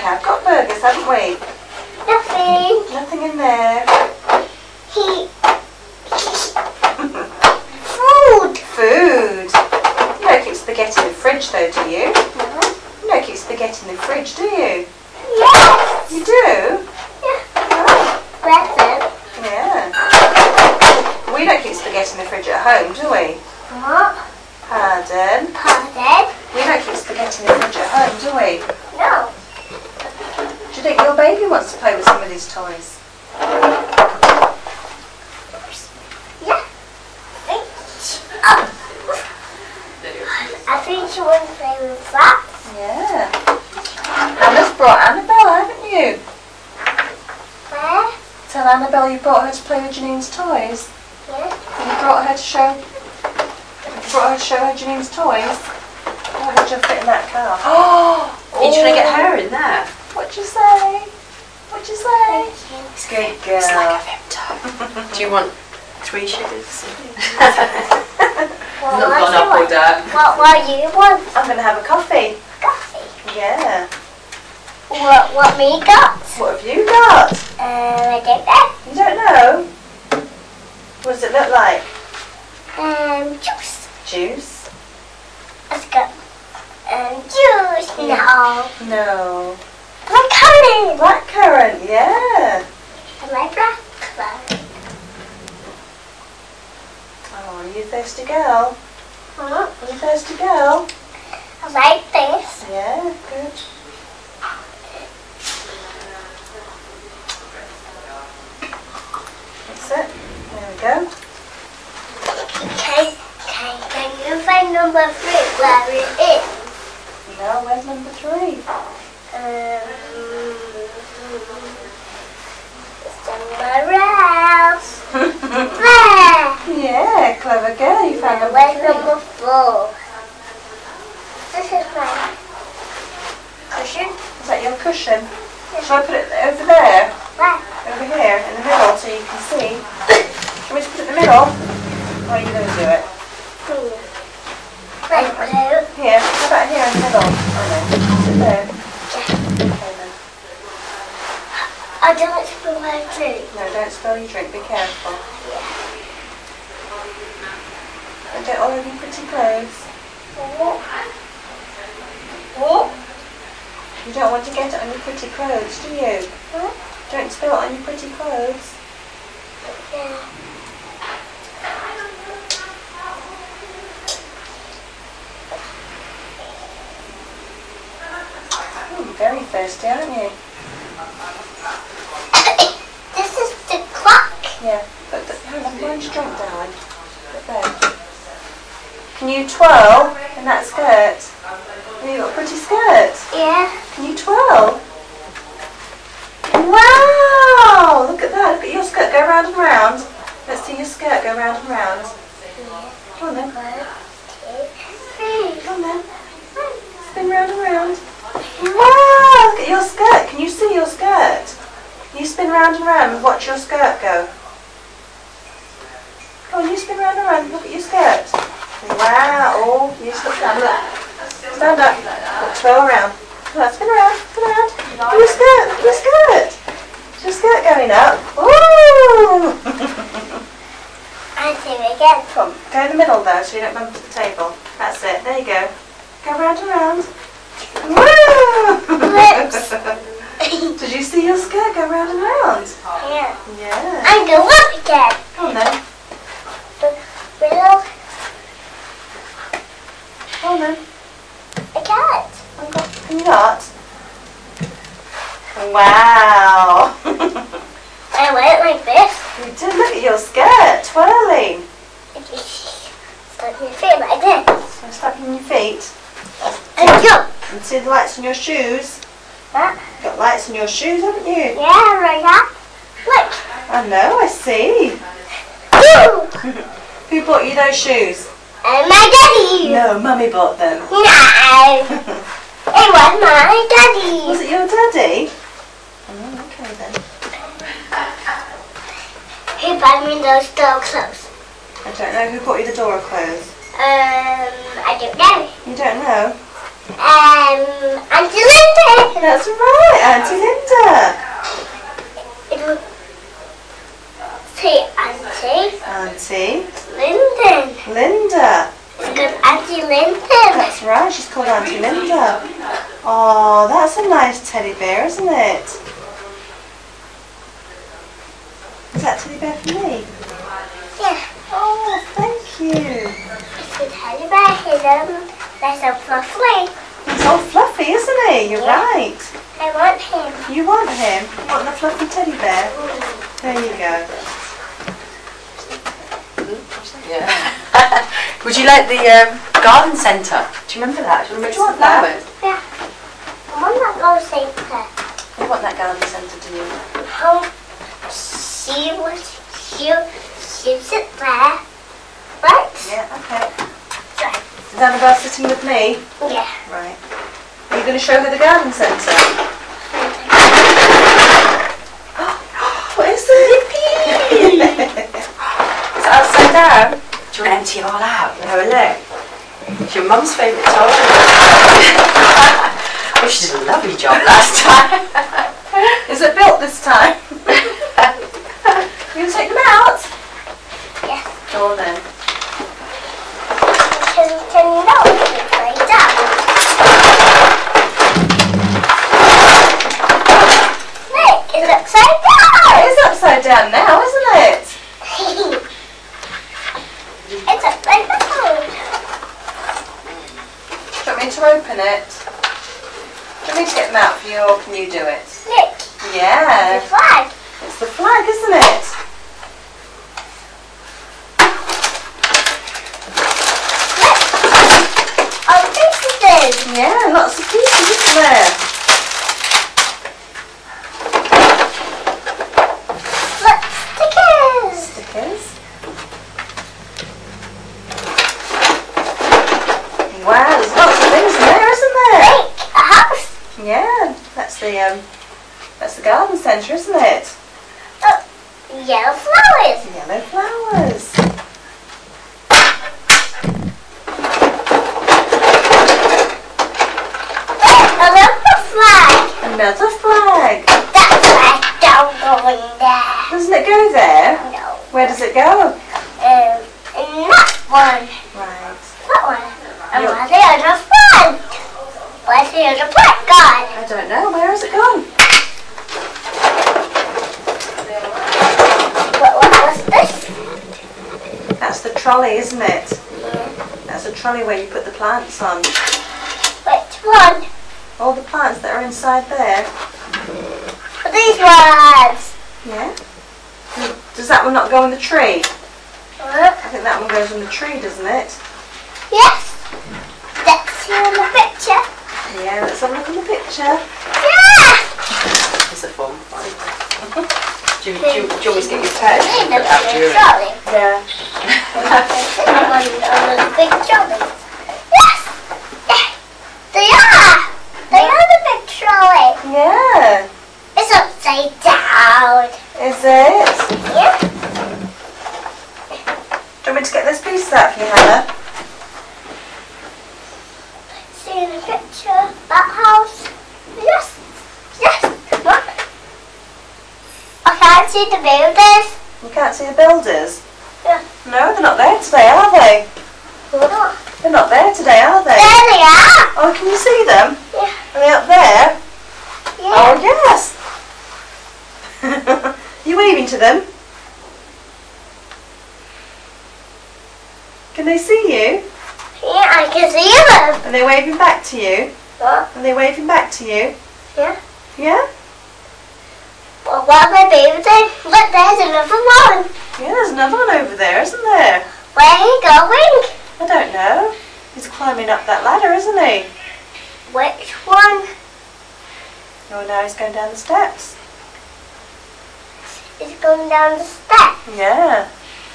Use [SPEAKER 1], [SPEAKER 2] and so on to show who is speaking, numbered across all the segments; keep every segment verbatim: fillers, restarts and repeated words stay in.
[SPEAKER 1] have got burgers, haven't we?
[SPEAKER 2] Nothing.
[SPEAKER 1] Nothing in there.
[SPEAKER 2] He. Food.
[SPEAKER 1] Food. You don't keep spaghetti in the fridge though, do you?
[SPEAKER 2] No.
[SPEAKER 1] You don't keep spaghetti in the fridge, do you?
[SPEAKER 2] Yes.
[SPEAKER 1] You do?
[SPEAKER 2] Yeah.
[SPEAKER 1] Oh,
[SPEAKER 2] Present.
[SPEAKER 1] yeah. We don't keep spaghetti in the fridge at home, do we?
[SPEAKER 2] What?
[SPEAKER 1] Pardon?
[SPEAKER 2] Pardon?
[SPEAKER 1] We don't keep spaghetti in the fridge at home, do we?
[SPEAKER 2] No.
[SPEAKER 1] Do you think your baby wants to play with some of these toys?
[SPEAKER 2] Yeah. Oh. I think she wants to play with that.
[SPEAKER 1] Yeah. Anna's brought Annabelle, haven't you?
[SPEAKER 2] Where?
[SPEAKER 1] Tell Annabelle you brought her to play with Janine's toys.
[SPEAKER 2] Yeah.
[SPEAKER 1] You brought her to show. You brought her to show her Janine's toys. Oh, would you fit in that car? Oh!
[SPEAKER 3] Are you trying to get her in there?
[SPEAKER 1] What'd you say? What'd you say?
[SPEAKER 3] It's good
[SPEAKER 1] girl.
[SPEAKER 3] It's like a Vimto. Do you want three sugars?
[SPEAKER 2] What
[SPEAKER 3] Not
[SPEAKER 2] what
[SPEAKER 3] gone
[SPEAKER 2] you
[SPEAKER 3] up all
[SPEAKER 2] want?
[SPEAKER 3] that.
[SPEAKER 2] What what you want?
[SPEAKER 1] I'm going to have a coffee.
[SPEAKER 2] Coffee.
[SPEAKER 1] Yeah.
[SPEAKER 2] What what me got?
[SPEAKER 1] What have you got?
[SPEAKER 2] Uh, I don't know.
[SPEAKER 1] You don't know? What does it look like?
[SPEAKER 2] Um, juice.
[SPEAKER 1] Juice?
[SPEAKER 2] Let's go. Um, juice. No.
[SPEAKER 1] No.
[SPEAKER 2] Black currant.
[SPEAKER 1] Blackcurrant, yeah.
[SPEAKER 2] I like black currant.
[SPEAKER 1] Oh, are you a thirsty girl?
[SPEAKER 2] Huh?
[SPEAKER 1] Are you a thirsty girl?
[SPEAKER 2] I like this.
[SPEAKER 1] Yeah, good. That's it. There we go.
[SPEAKER 2] Okay, okay. Can you find number three where it is?
[SPEAKER 1] No, where's number three?
[SPEAKER 2] Um, somewhere else. There.
[SPEAKER 1] Yeah, clever girl. You found
[SPEAKER 2] Now,
[SPEAKER 1] number
[SPEAKER 2] where's
[SPEAKER 1] three.
[SPEAKER 2] number four? This is my cushion.
[SPEAKER 1] Is that your cushion? Shall I put it over there?
[SPEAKER 2] Where?
[SPEAKER 1] Over here, in the middle, so you can see? Do you want me to put it in the middle? Or are you going to do it?
[SPEAKER 2] Hmm. Wait, blue.
[SPEAKER 1] Here, how about here in the middle? Oh no, is it there? Okay then.
[SPEAKER 2] I don't spill my drink.
[SPEAKER 1] No, don't spill your drink, be careful.
[SPEAKER 2] Yeah.
[SPEAKER 1] Don't get all over your pretty clothes.
[SPEAKER 2] What? What?
[SPEAKER 1] You don't want to get it on your pretty clothes, do you?
[SPEAKER 2] Huh?
[SPEAKER 1] Don't spill it on your pretty clothes.
[SPEAKER 2] Yeah.
[SPEAKER 1] Oh, you're very thirsty, aren't you?
[SPEAKER 2] This is the clock.
[SPEAKER 1] Yeah. Put the, hang on, mind your drink, darling. Put there. Can you twirl in that skirt? Have you got a pretty skirt?
[SPEAKER 2] Yeah.
[SPEAKER 1] Can you twirl? Wow! Look at that. Look at your skirt. Go round and round. Let's see your skirt go round and round. Come on then.
[SPEAKER 2] One, two, three.
[SPEAKER 1] Come on then. Spin round and round. Wow! Look at your skirt. Can you see your skirt? Can you spin round and round and watch your skirt go? Come on, you spin round and round. Look at your skirt. Wow! Oh, you just look down. Look. Stand up. Look, twirl around. Come on, spin around. Spin around. Look at your skirt. Look at your skirt. Is your skirt going up? Ooh!
[SPEAKER 2] I do it again.
[SPEAKER 1] Come on, go in the middle though, so you don't bump into the table. That's it. There you go. Go round and round. Woo!
[SPEAKER 2] Lips.
[SPEAKER 1] Did you see your skirt go round and round?
[SPEAKER 2] Yeah.
[SPEAKER 1] Yeah.
[SPEAKER 2] And go up again.
[SPEAKER 1] Come on then.
[SPEAKER 2] Below.
[SPEAKER 1] Come on then.
[SPEAKER 2] I can't.
[SPEAKER 1] I've got, can you not? Wow.
[SPEAKER 2] I went like this.
[SPEAKER 1] You did. Look at your skirt twirling.
[SPEAKER 2] Start your feet like this.
[SPEAKER 1] So slapping your feet.
[SPEAKER 2] And jump.
[SPEAKER 1] And see the lights on your shoes?
[SPEAKER 2] What?
[SPEAKER 1] You've got lights on your shoes, haven't you?
[SPEAKER 2] Yeah, right now. Look.
[SPEAKER 1] I know, I see.
[SPEAKER 2] Woo!
[SPEAKER 1] Who bought you those shoes?
[SPEAKER 2] And my daddy.
[SPEAKER 1] No, Mummy bought them.
[SPEAKER 2] No. It was my daddy.
[SPEAKER 1] Was it your daddy? Oh, okay then.
[SPEAKER 2] Who bought me those door clothes?
[SPEAKER 1] I don't know. Who bought you the door clothes?
[SPEAKER 2] Um, I don't know.
[SPEAKER 1] You don't know?
[SPEAKER 2] Um, Auntie Linda.
[SPEAKER 1] That's right, Oh, that's a nice teddy bear, isn't it? Is that teddy bear for me?
[SPEAKER 2] Yeah.
[SPEAKER 1] Oh, thank you.
[SPEAKER 2] It's a teddy bear hidden. There's a fluffy.
[SPEAKER 1] He's all fluffy, isn't he? You're
[SPEAKER 2] Yeah.
[SPEAKER 1] right.
[SPEAKER 2] I want him.
[SPEAKER 1] You want him? You want the fluffy teddy bear? There you go.
[SPEAKER 3] Yeah. Would you like the um, garden centre? Do you remember that? Do you remember
[SPEAKER 1] Do you want
[SPEAKER 3] some
[SPEAKER 1] that?
[SPEAKER 3] flowers?
[SPEAKER 2] Yeah. I want that go safer.
[SPEAKER 3] You want that garden centre, do you?
[SPEAKER 2] Oh, she was, she, she sit there. Right?
[SPEAKER 1] Yeah, okay.
[SPEAKER 2] Right.
[SPEAKER 1] Is Annabelle sitting with me?
[SPEAKER 2] Yeah.
[SPEAKER 1] Right. Are you going to show her the garden centre? What is it?
[SPEAKER 3] Is it upside down? Do you want to empty it all out and have a look? It's your mum's favourite toy. Oh, she did a lovely job last time.
[SPEAKER 1] Is it built this time? You going to take them out?
[SPEAKER 2] Yeah.
[SPEAKER 1] Go on then.
[SPEAKER 2] Can, can you know it's upside down? Look, it's upside down.
[SPEAKER 1] It is upside down now, isn't it?
[SPEAKER 2] It's upside down.
[SPEAKER 1] Do you want me to open it? Do you want me to get them out for you, or can you do it?
[SPEAKER 2] Look,
[SPEAKER 1] Yeah.
[SPEAKER 2] the flag.
[SPEAKER 1] It's the flag, isn't it?
[SPEAKER 2] Oh, pieces.
[SPEAKER 1] Yeah, lots of pieces, isn't there?
[SPEAKER 2] Look, stickers.
[SPEAKER 1] Stickers. Wow, there's lots of things in there, isn't there?
[SPEAKER 2] Make a house.
[SPEAKER 1] Yeah, that's the um, that's the garden centre, isn't it?
[SPEAKER 2] Oh, yellow flowers.
[SPEAKER 1] Yellow flowers.
[SPEAKER 2] Another flag.
[SPEAKER 1] Another flag.
[SPEAKER 2] That flag don't go in there.
[SPEAKER 1] Doesn't it go there?
[SPEAKER 2] No.
[SPEAKER 1] Where does it go?
[SPEAKER 2] Um, and that one.
[SPEAKER 1] Right.
[SPEAKER 2] That one. And
[SPEAKER 1] Yep.
[SPEAKER 2] where's the other flag? Where's the other flag gone?
[SPEAKER 1] I don't know. Where has it gone?
[SPEAKER 2] What, what was this?
[SPEAKER 1] That's the trolley, isn't it? That's the trolley where you put the plants on.
[SPEAKER 2] Which one?
[SPEAKER 1] All the plants that are inside there.
[SPEAKER 2] These ones.
[SPEAKER 1] Yeah. Does that one not go in the tree?
[SPEAKER 2] Huh?
[SPEAKER 1] I think that one goes in the tree, doesn't it?
[SPEAKER 2] Yes. Let's see in the picture.
[SPEAKER 1] Yeah, let's have a look at the picture.
[SPEAKER 2] Yeah.
[SPEAKER 3] It's a fun one. Do you, do, you, do you always get your pet?
[SPEAKER 2] Need
[SPEAKER 3] Put
[SPEAKER 2] a
[SPEAKER 3] it out
[SPEAKER 2] big
[SPEAKER 3] during.
[SPEAKER 2] trolley.
[SPEAKER 1] Yeah.
[SPEAKER 2] On the big trolley. Yes. Yeah. They are. They are the big trolley.
[SPEAKER 1] Yeah.
[SPEAKER 2] It's upside down.
[SPEAKER 1] Is it?
[SPEAKER 2] Yeah.
[SPEAKER 1] Do you want me to get those pieces out for you, Hannah?
[SPEAKER 2] See in the picture. That house. Yes. Yes. Look. I can't see the builders.
[SPEAKER 1] You can't see the builders?
[SPEAKER 2] Yeah.
[SPEAKER 1] No, they're not there today, are they?
[SPEAKER 2] Hold on.
[SPEAKER 1] They're not there today, are they?
[SPEAKER 2] There they are.
[SPEAKER 1] Oh, can you see them?
[SPEAKER 2] Yeah.
[SPEAKER 1] Are they up there?
[SPEAKER 2] Yeah.
[SPEAKER 1] Oh, yes. You waving to them? Can they see you?
[SPEAKER 2] Yeah, I can see them.
[SPEAKER 1] Are they waving back to you?
[SPEAKER 2] What?
[SPEAKER 1] Are they waving back to you?
[SPEAKER 2] Yeah.
[SPEAKER 1] Yeah?
[SPEAKER 2] Well, what am I building? Look, there's another one.
[SPEAKER 1] Yeah, there's another one over there, isn't there?
[SPEAKER 2] Where are you going?
[SPEAKER 1] I don't know. He's climbing up that ladder, isn't he?
[SPEAKER 2] Which one?
[SPEAKER 1] Oh, now he's going down the steps.
[SPEAKER 2] Is going down the steps.
[SPEAKER 1] Yeah.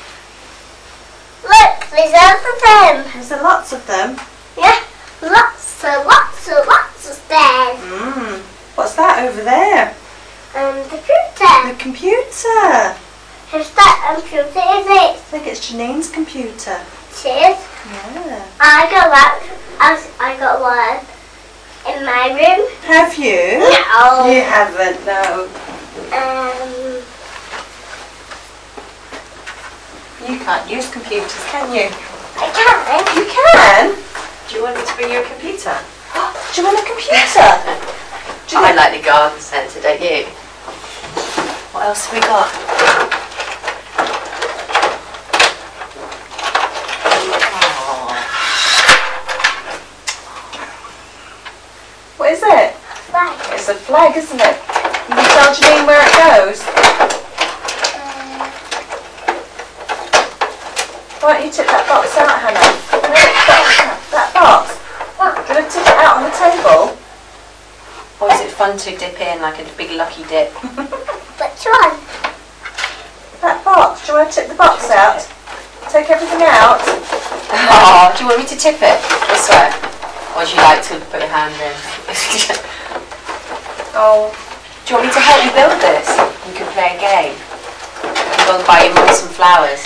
[SPEAKER 2] Look, there's lots of them.
[SPEAKER 1] Is there lots of them?
[SPEAKER 2] Yeah, lots and lots and lots of stairs.
[SPEAKER 1] Mmm. What's that over there?
[SPEAKER 2] Um, the computer.
[SPEAKER 1] The computer.
[SPEAKER 2] Whose that computer is it?
[SPEAKER 1] I think it's Janine's computer.
[SPEAKER 2] It is.
[SPEAKER 1] Yeah.
[SPEAKER 2] I got that. I, I got one in my room.
[SPEAKER 1] Have you?
[SPEAKER 2] No.
[SPEAKER 1] You haven't, no.
[SPEAKER 2] Um,
[SPEAKER 1] You can't use computers, can you?
[SPEAKER 2] I can't.
[SPEAKER 1] You can?
[SPEAKER 3] Do you want me to bring you a computer?
[SPEAKER 1] Do you want a computer? Do you
[SPEAKER 3] I
[SPEAKER 1] think-
[SPEAKER 3] like the garden centre, don't you? What else have we got? Oh,
[SPEAKER 1] What is it?
[SPEAKER 2] Right.
[SPEAKER 1] It's a flag, isn't it? You can tell Janine where it goes. Why don't you tip that box out, Hannah? That box. Do you want to tip it out on the table?
[SPEAKER 3] or is it fun to dip in like a big lucky dip?
[SPEAKER 2] Which one?
[SPEAKER 1] That box. Do you want to tip the box out? Take everything out.
[SPEAKER 3] Oh, do you want me to tip it this way? Or would you like to put your hand in?
[SPEAKER 1] Oh,
[SPEAKER 3] Do you want me to help you build this? You can play a game. You can go and buy your mum some flowers.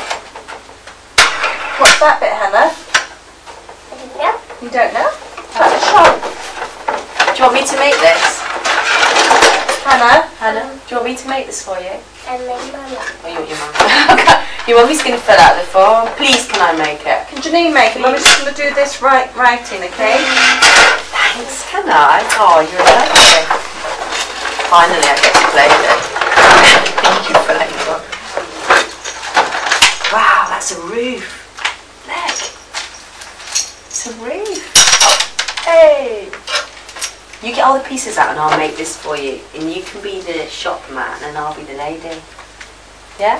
[SPEAKER 1] what's that bit, Hannah?
[SPEAKER 2] I don't know.
[SPEAKER 1] You don't know? At the shop.
[SPEAKER 3] Do you want me to make this?
[SPEAKER 1] Hannah?
[SPEAKER 3] Hannah, do you want me to make this for you?
[SPEAKER 2] And my mama.
[SPEAKER 3] Or you want your mum? Okay. Your mummy's going to fill out the form. Please, can I make it?
[SPEAKER 1] Can Janine make it? Mummy's just going to do this right writing, okay?
[SPEAKER 3] Thanks, can I? Oh, you're a lovely. Finally, I get to play with it. Thank you for letting go. Wow, that's a roof. Look. It's a roof. Hey. You get all the pieces out and I'll make this for you. And you can be the shop man and I'll be the lady. Yeah?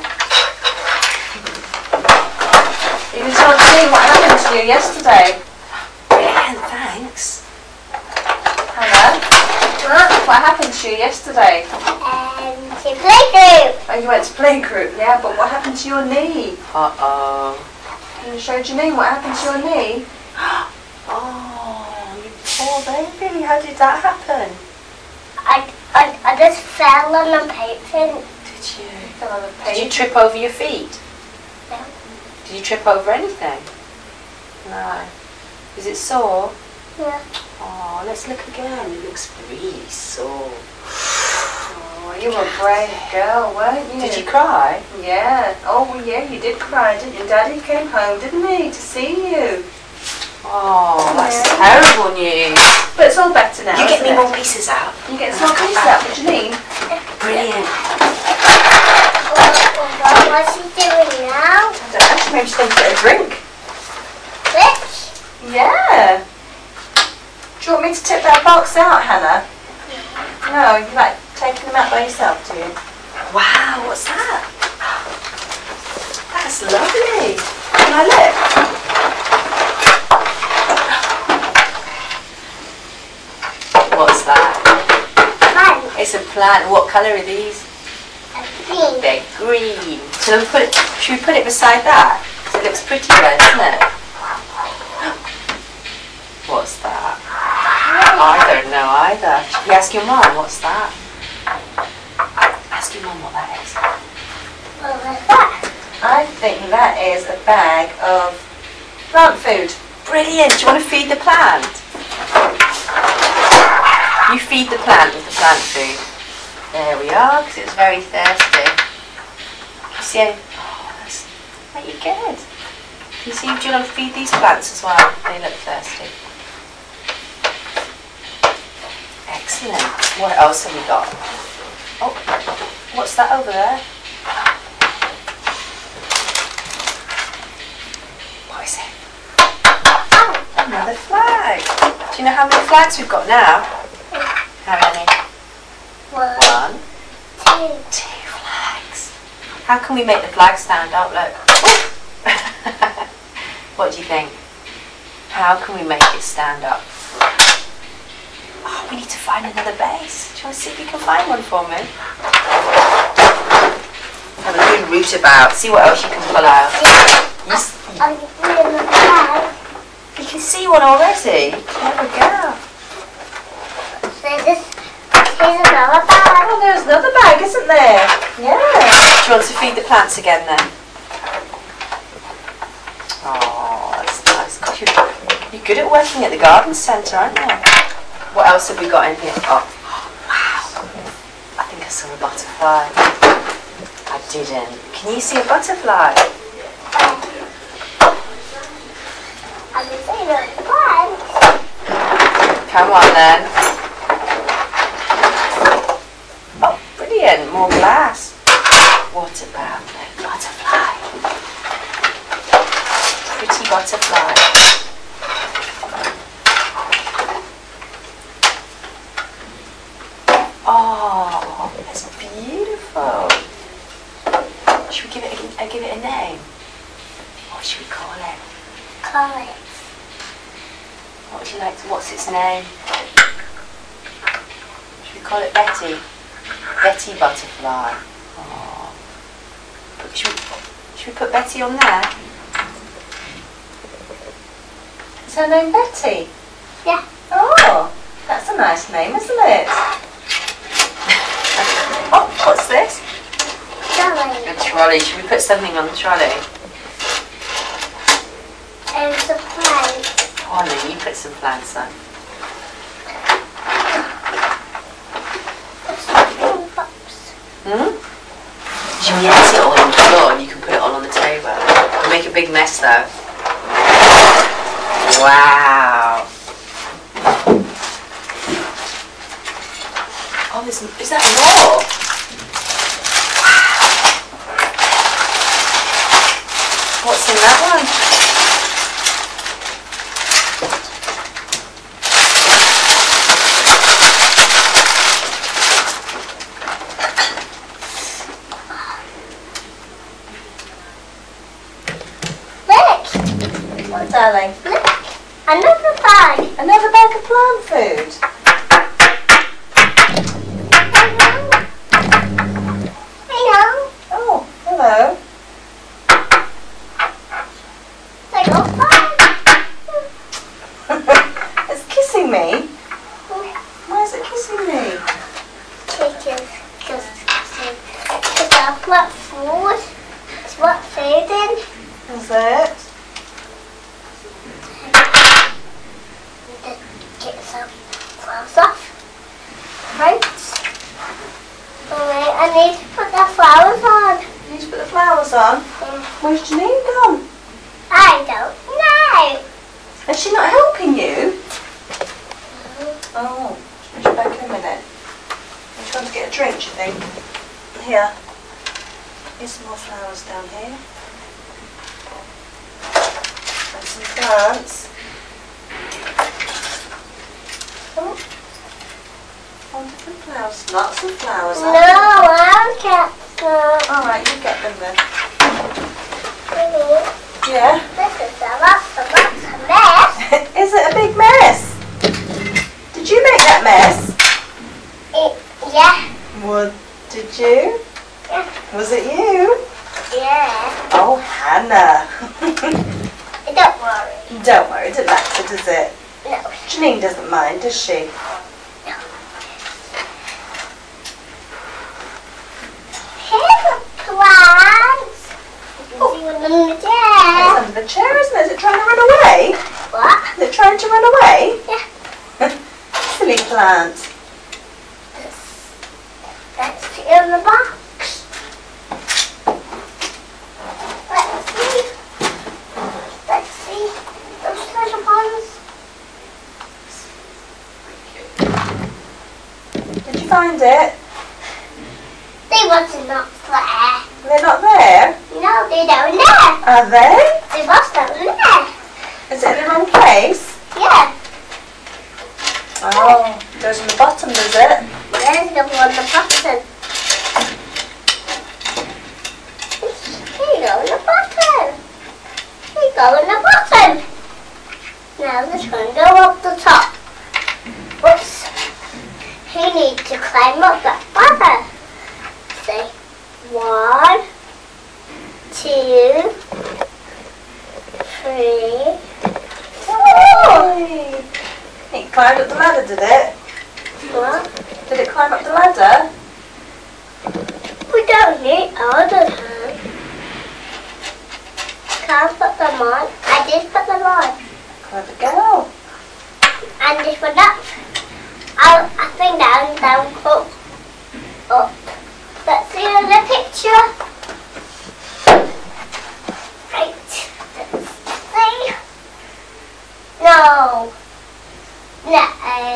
[SPEAKER 1] You can tell Janine what happened to you yesterday.
[SPEAKER 3] Brilliant, thanks.
[SPEAKER 1] Hannah? What happened to you yesterday?
[SPEAKER 2] And to playgroup.
[SPEAKER 1] Oh, you went to playgroup, yeah, but what happened to your knee?
[SPEAKER 3] Uh-oh.
[SPEAKER 1] Can you show Janine what happened to your knee?
[SPEAKER 3] Oh, you poor baby. How did that happen?
[SPEAKER 2] I, I, I just fell on the paper.
[SPEAKER 3] Did you?
[SPEAKER 1] Fell on the
[SPEAKER 3] Did you
[SPEAKER 1] page.
[SPEAKER 3] trip over your feet?
[SPEAKER 2] No.
[SPEAKER 3] Did you trip over anything? No. Is it sore?
[SPEAKER 2] Yeah.
[SPEAKER 3] Oh, let's look again. It looks really sore.
[SPEAKER 1] Oh, you were a brave girl, weren't you?
[SPEAKER 3] Did you cry?
[SPEAKER 1] Yeah. Oh, well, yeah, you did cry, didn't you? Daddy came home, didn't he, to see you?
[SPEAKER 3] Oh, that's
[SPEAKER 1] Yeah.
[SPEAKER 3] terrible news.
[SPEAKER 1] But it's all better now,
[SPEAKER 3] You get
[SPEAKER 1] isn't
[SPEAKER 3] me
[SPEAKER 1] it?
[SPEAKER 3] more pieces out.
[SPEAKER 1] You get some pieces out for Janine.
[SPEAKER 3] Brilliant.
[SPEAKER 2] What, what's she doing now?
[SPEAKER 1] I don't know, maybe she's going to get a drink.
[SPEAKER 2] Which?
[SPEAKER 1] Yeah. Do you want me to tip that box out, Hannah? No, you like taking them out by yourself, do you?
[SPEAKER 3] Wow, what's that? That's lovely. Can I look? What's that?
[SPEAKER 2] Fun.
[SPEAKER 3] It's a plant. What colour are these?
[SPEAKER 2] A green.
[SPEAKER 3] They're green. So we put it, should we put it beside that? It looks pretty red, doesn't it? What's that? I don't know either. Should we ask your mum? What's that? Ask your mum what that is.
[SPEAKER 2] What was that?
[SPEAKER 1] I think that is a bag of plant food.
[SPEAKER 3] Brilliant. Do you want to feed the plant? You feed the plant with the plant food. There we are, because it's very thirsty. You see? Oh, that's very good. You see, do you want to feed these plants as well? They look thirsty. Excellent. What else have we got? Oh, what's that over there? What is it? Another flag. Do you know how many flags we've got now? How many?
[SPEAKER 2] One,
[SPEAKER 3] One,
[SPEAKER 2] two.
[SPEAKER 3] two flags. How can we make the flag stand up? Look. What do you think? How can we make it stand up? Oh, we need to find another base. Do you want to see if you can find one for me? Have a good root about. See what else you can pull out. You, s-
[SPEAKER 2] I'm in the bag.
[SPEAKER 3] you can see one already. Clever girl.
[SPEAKER 2] So this, here's another bag.
[SPEAKER 1] Oh, there's another bag, isn't there? Yeah.
[SPEAKER 3] Do you want to feed the plants again then? Oh, that's nice. God, you're, you're good at working at the garden centre, aren't you? What else have we got in here? Oh, wow. I think I saw a butterfly. I didn't. Can you see a butterfly?
[SPEAKER 2] I'm in the bag.
[SPEAKER 3] Come on then. Oh, brilliant. More glass. What about the butterfly? Pretty butterfly. Oh, that's beautiful. Should we give it a, uh, give it a name? What should we call it?
[SPEAKER 2] Call it.
[SPEAKER 3] What would you like to, what's its name? Should we call it Betty? Betty Butterfly. Oh. Put, should, we, should we put Betty on there? Is her name Betty?
[SPEAKER 2] Yeah.
[SPEAKER 3] Oh, that's a nice name, isn't it? Oh, what's this?
[SPEAKER 2] Trolley.
[SPEAKER 3] A trolley. Should we put something on the trolley?
[SPEAKER 2] And supplies.
[SPEAKER 3] Oh no, you put some plants on. Hmm? You can get it all on the floor and you can put it all on the table. It'll make a big mess though. Wow. Oh, there's, is that more? Wow. What's in that one? What, darling?
[SPEAKER 2] Look, another bag.
[SPEAKER 3] Another bag of plant food.
[SPEAKER 2] Hello.
[SPEAKER 3] Oh, hello.
[SPEAKER 2] They got bag.
[SPEAKER 3] It's kissing me. Why is it kissing me?
[SPEAKER 2] Because, because, because I put food. It's what food in.
[SPEAKER 3] Is it?
[SPEAKER 2] Get some flowers off. Right. Alright, I need to put the flowers on.
[SPEAKER 3] You need to put the flowers on.
[SPEAKER 2] Mm.
[SPEAKER 3] Where's Janine gone?
[SPEAKER 2] I don't know.
[SPEAKER 3] Is she not helping you? Oh, she's back in a minute. I'm trying to get a drink, do you think? Here. Here's some more flowers down here. And some plants. Oh, all different flowers. Lots of flowers.
[SPEAKER 2] No, I can't. Uh,
[SPEAKER 3] All right, you get them then.
[SPEAKER 2] Really?
[SPEAKER 3] Yeah.
[SPEAKER 2] This is a lot, a lot of mess.
[SPEAKER 3] Is it a big mess? Did you make that mess?
[SPEAKER 2] It, yeah.
[SPEAKER 3] Well, did you?
[SPEAKER 2] Yeah.
[SPEAKER 3] Was it you?
[SPEAKER 2] Yeah.
[SPEAKER 3] Oh, Hannah.
[SPEAKER 2] Don't worry.
[SPEAKER 3] Don't worry, it doesn't matter, does it?
[SPEAKER 2] No.
[SPEAKER 3] Janine doesn't mind, does she?
[SPEAKER 2] Here's the plants. You can see one in the
[SPEAKER 3] It's
[SPEAKER 2] chair.
[SPEAKER 3] under the chair, isn't it? Is it trying to run away?
[SPEAKER 2] What?
[SPEAKER 3] Is it trying to run away?
[SPEAKER 2] Yeah.
[SPEAKER 3] Silly plant.
[SPEAKER 2] Let's see in the box. Let's see. Let's see. Those little ones.
[SPEAKER 3] Did you find it?
[SPEAKER 2] They wasn't not there.
[SPEAKER 3] They're not there?
[SPEAKER 2] No, they don't there.
[SPEAKER 3] Are they?
[SPEAKER 2] They was down there.
[SPEAKER 3] Is it in the wrong place?
[SPEAKER 2] Yeah.
[SPEAKER 3] Oh, it goes on the bottom, does it?
[SPEAKER 2] There's the one on the bottom. Here you go in the bottom. Here you go in the bottom. Now this one go up the top. Whoops. He needs to climb up that ladder. Say one, two, three, four.
[SPEAKER 3] Hey. It climbed up the ladder, did it?
[SPEAKER 2] What?
[SPEAKER 3] Did it climb up the ladder?
[SPEAKER 2] We don't need all the time. Can't put them on. I did put them on.
[SPEAKER 3] Clever girl.
[SPEAKER 2] And this one up. I'll, I think down, down, up, up. Let's see the picture. Right. Let's see. No. No.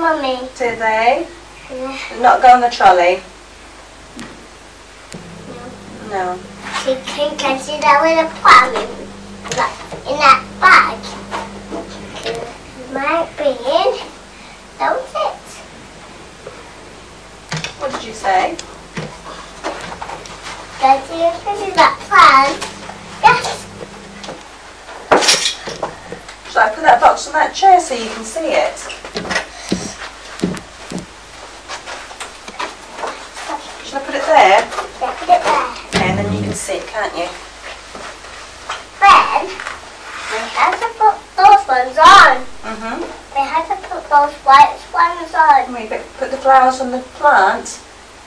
[SPEAKER 2] Mummy.
[SPEAKER 1] Do they?
[SPEAKER 2] Yeah.
[SPEAKER 1] Not go on the trolley? No.
[SPEAKER 2] She can catch it out with a pram in, in that bag. It might be in. Don't it?
[SPEAKER 1] What did you say?
[SPEAKER 2] Does you finish that pram? Yes.
[SPEAKER 1] Shall I put that box on that chair so you can see it? Shall I put it there?
[SPEAKER 2] Yeah, put it there.
[SPEAKER 1] Okay, and then you can see it, can't you?
[SPEAKER 2] Then, we have to put those ones on.
[SPEAKER 1] Mm-hmm.
[SPEAKER 2] We have to put those white ones on.
[SPEAKER 1] We put the flowers on the plant.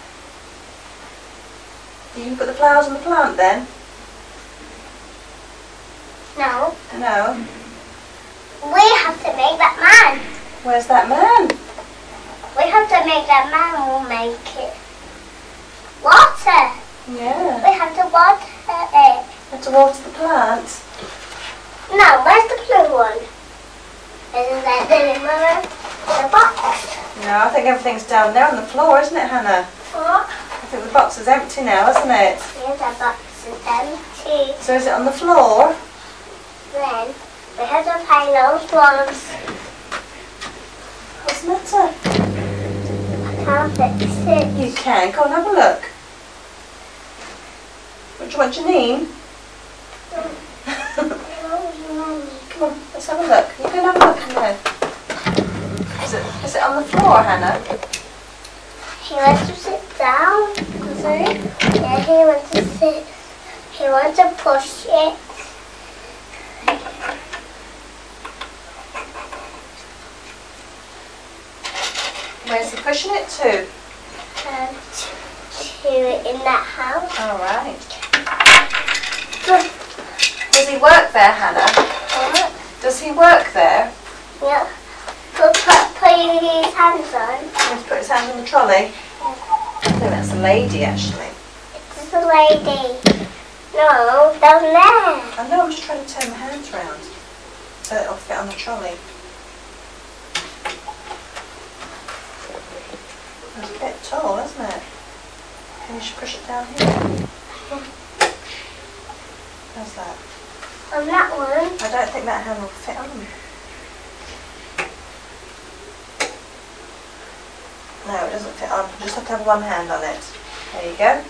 [SPEAKER 1] You can put the flowers on the plant then?
[SPEAKER 2] No.
[SPEAKER 1] No.
[SPEAKER 2] We have to make that man.
[SPEAKER 1] Where's that man?
[SPEAKER 2] We have to make that man. We'll make it. Water.
[SPEAKER 1] Yeah.
[SPEAKER 2] We have to water it.
[SPEAKER 1] You have to water the plant.
[SPEAKER 2] No, where's the blue one? Isn't that the mother? The box.
[SPEAKER 1] No, I think everything's down there on the floor, isn't it, Hannah?
[SPEAKER 2] What?
[SPEAKER 1] I think the box is empty now, isn't it?
[SPEAKER 2] Yes, the box is empty.
[SPEAKER 1] So is it on the floor?
[SPEAKER 2] Then we have to find those ones.
[SPEAKER 1] What's the matter?
[SPEAKER 2] I can't fix it.
[SPEAKER 1] You can. Go and have a look. What do you want, Janine? Come on, let's have a look. You go and have a look in there. Is it, is it on the floor, Hannah?
[SPEAKER 2] He wants to sit down.
[SPEAKER 1] Does he?
[SPEAKER 2] Yeah, he wants to sit. He wants to push it.
[SPEAKER 1] Where's he pushing it to?
[SPEAKER 2] Um, to, to in that house.
[SPEAKER 1] All right. Does he work there, Hannah?
[SPEAKER 2] What?
[SPEAKER 1] Does he work there?
[SPEAKER 2] Yeah. Put, put, putting his hands on.
[SPEAKER 1] He has to put his hands on the trolley. I think that's a lady, actually.
[SPEAKER 2] It's a lady. No, down there.
[SPEAKER 1] I know, I'm just trying to turn my hands round so it'll fit on the trolley. It's a bit tall, isn't it? Can you just push it down here? How's that?
[SPEAKER 2] On that one.
[SPEAKER 1] I don't think that hand will fit on. No, it doesn't fit on. You just have to have one hand on it. There you go.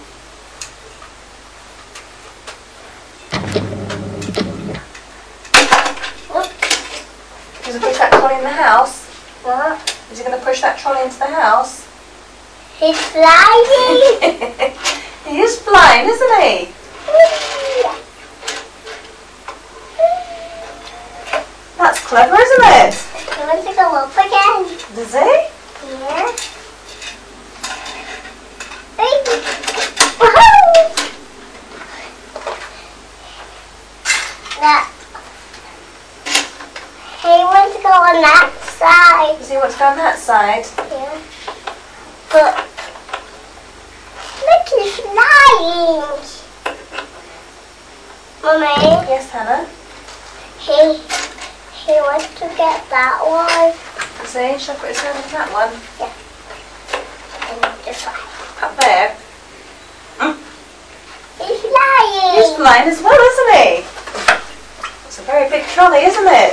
[SPEAKER 1] Is he push that trolley in the house?
[SPEAKER 2] What?
[SPEAKER 1] Is he going to push that trolley into the house?
[SPEAKER 2] He's flying.
[SPEAKER 1] He is flying, isn't he? That's clever, isn't it?
[SPEAKER 2] He wants to go up again.
[SPEAKER 1] Does he?
[SPEAKER 2] Yeah. Baby. Woohoo! That. He wants to go on that side.
[SPEAKER 1] Does he want to go on that side?
[SPEAKER 2] Yeah. But look, he's flying. Mummy,
[SPEAKER 1] Yes, Hannah.
[SPEAKER 2] he he wants to get that one.
[SPEAKER 1] Does he? Shall I put his hand on that one?
[SPEAKER 2] And just like
[SPEAKER 1] Up there?
[SPEAKER 2] he's flying.
[SPEAKER 1] He's flying as well, isn't he? It's a very big trolley, isn't it?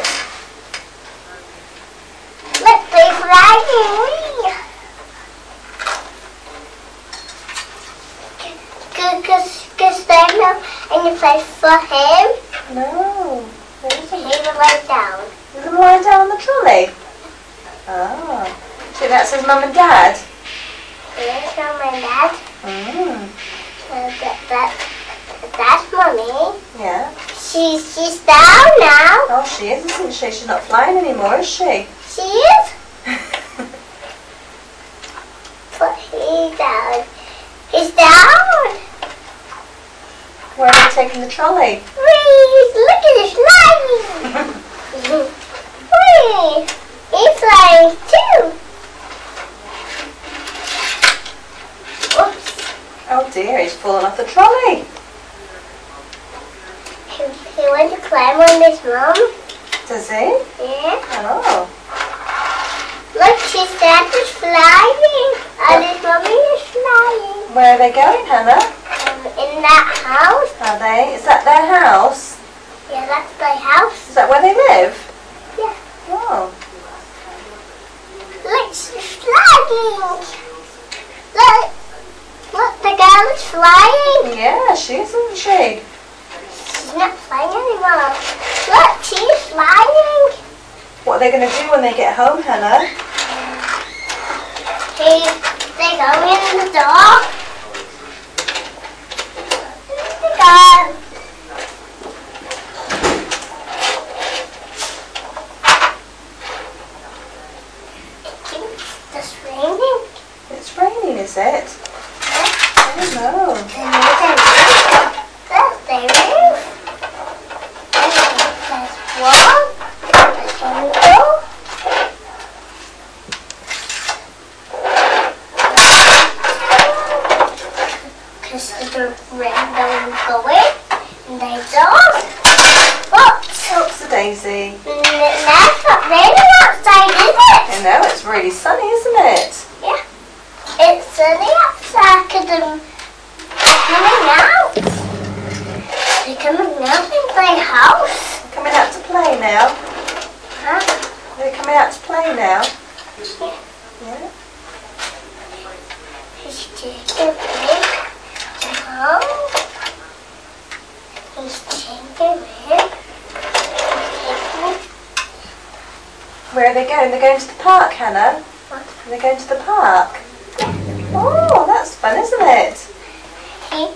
[SPEAKER 2] Look, they're flying. Because there's no any place for him.
[SPEAKER 1] No. There
[SPEAKER 2] He
[SPEAKER 1] isn't.
[SPEAKER 2] will lay down.
[SPEAKER 1] He's going to lie down on the trolley? Oh. See, that's his mum and dad?
[SPEAKER 2] Here's mom and dad.
[SPEAKER 1] Mm.
[SPEAKER 2] Uh, that, that, that's mommy.
[SPEAKER 1] Yeah.
[SPEAKER 2] She, she's down now.
[SPEAKER 1] Oh, she is, isn't she? She's not flying anymore, is she?
[SPEAKER 2] She is. Put he down. He's down.
[SPEAKER 1] Where are they taking the trolley?
[SPEAKER 2] Whee! Look at this flying. Whee! He's flying too. Oops.
[SPEAKER 1] Oh dear, he's fallen off the trolley.
[SPEAKER 2] He, he went to climb on this mom.
[SPEAKER 1] Does he?
[SPEAKER 2] Yeah.
[SPEAKER 1] Oh.
[SPEAKER 2] Look, his dad is flying. And his mummy is flying.
[SPEAKER 1] Where are they going, Hannah?
[SPEAKER 2] Um, in that house.
[SPEAKER 1] Are they? Is that their house?
[SPEAKER 2] Yeah, that's their house.
[SPEAKER 1] Is that where they live?
[SPEAKER 2] Yeah.
[SPEAKER 1] Oh.
[SPEAKER 2] Look, she's flying. Look. Look, the girl is flying.
[SPEAKER 1] Yeah, she is, isn't she?
[SPEAKER 2] She's not flying anymore. Look, she's flying.
[SPEAKER 1] What are they going to do when they get home, Hannah?
[SPEAKER 2] Hey, they go in the door. They go. It's just raining.
[SPEAKER 1] It's raining, is it? I don't know.
[SPEAKER 2] And there's a roof. There's the roof. And there's wall. There's window. Because the window is going. And they don't. Oops.
[SPEAKER 1] Oops, a daisy.
[SPEAKER 2] N- Now it's not raining outside, is it?
[SPEAKER 1] I know, it's really sunny, isn't it?
[SPEAKER 2] Yeah. It's sunny outside because um, they're coming out. They're coming out in my house.
[SPEAKER 1] They're coming out to play now.
[SPEAKER 2] Huh?
[SPEAKER 1] They're coming out to play now.
[SPEAKER 2] Yeah.
[SPEAKER 1] Yeah.
[SPEAKER 2] He's taking big. Oh. He's taking big.
[SPEAKER 1] Where are they going? They're going to the park, Hannah.
[SPEAKER 2] What?
[SPEAKER 1] They're going to the park. Oh, that's fun, isn't it?
[SPEAKER 2] He,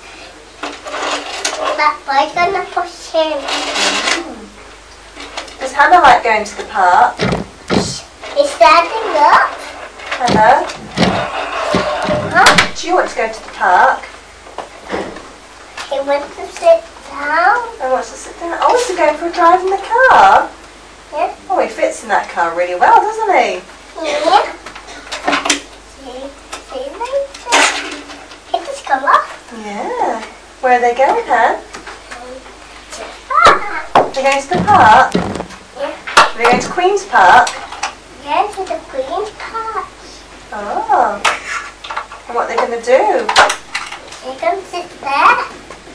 [SPEAKER 2] that boy's gonna push him.
[SPEAKER 1] Does Hannah like going to the park?
[SPEAKER 2] He's standing up.
[SPEAKER 1] Hannah,
[SPEAKER 2] Huh?
[SPEAKER 1] do you want to go to the park?
[SPEAKER 2] He wants to sit down.
[SPEAKER 1] I want to sit down. Oh, is he going for a drive in the car?
[SPEAKER 2] Yeah.
[SPEAKER 1] Oh, he fits in that car really well, doesn't he?
[SPEAKER 2] Yeah. See, see you later. It just come off.
[SPEAKER 1] Yeah. Where are they going, Hannah?
[SPEAKER 2] Ah.
[SPEAKER 1] They're going to the park?
[SPEAKER 2] Yeah.
[SPEAKER 1] They're going to Queen's Park?
[SPEAKER 2] Yeah, to the Queen's Park.
[SPEAKER 1] Oh. And what are they going to do?
[SPEAKER 2] They're going to sit there.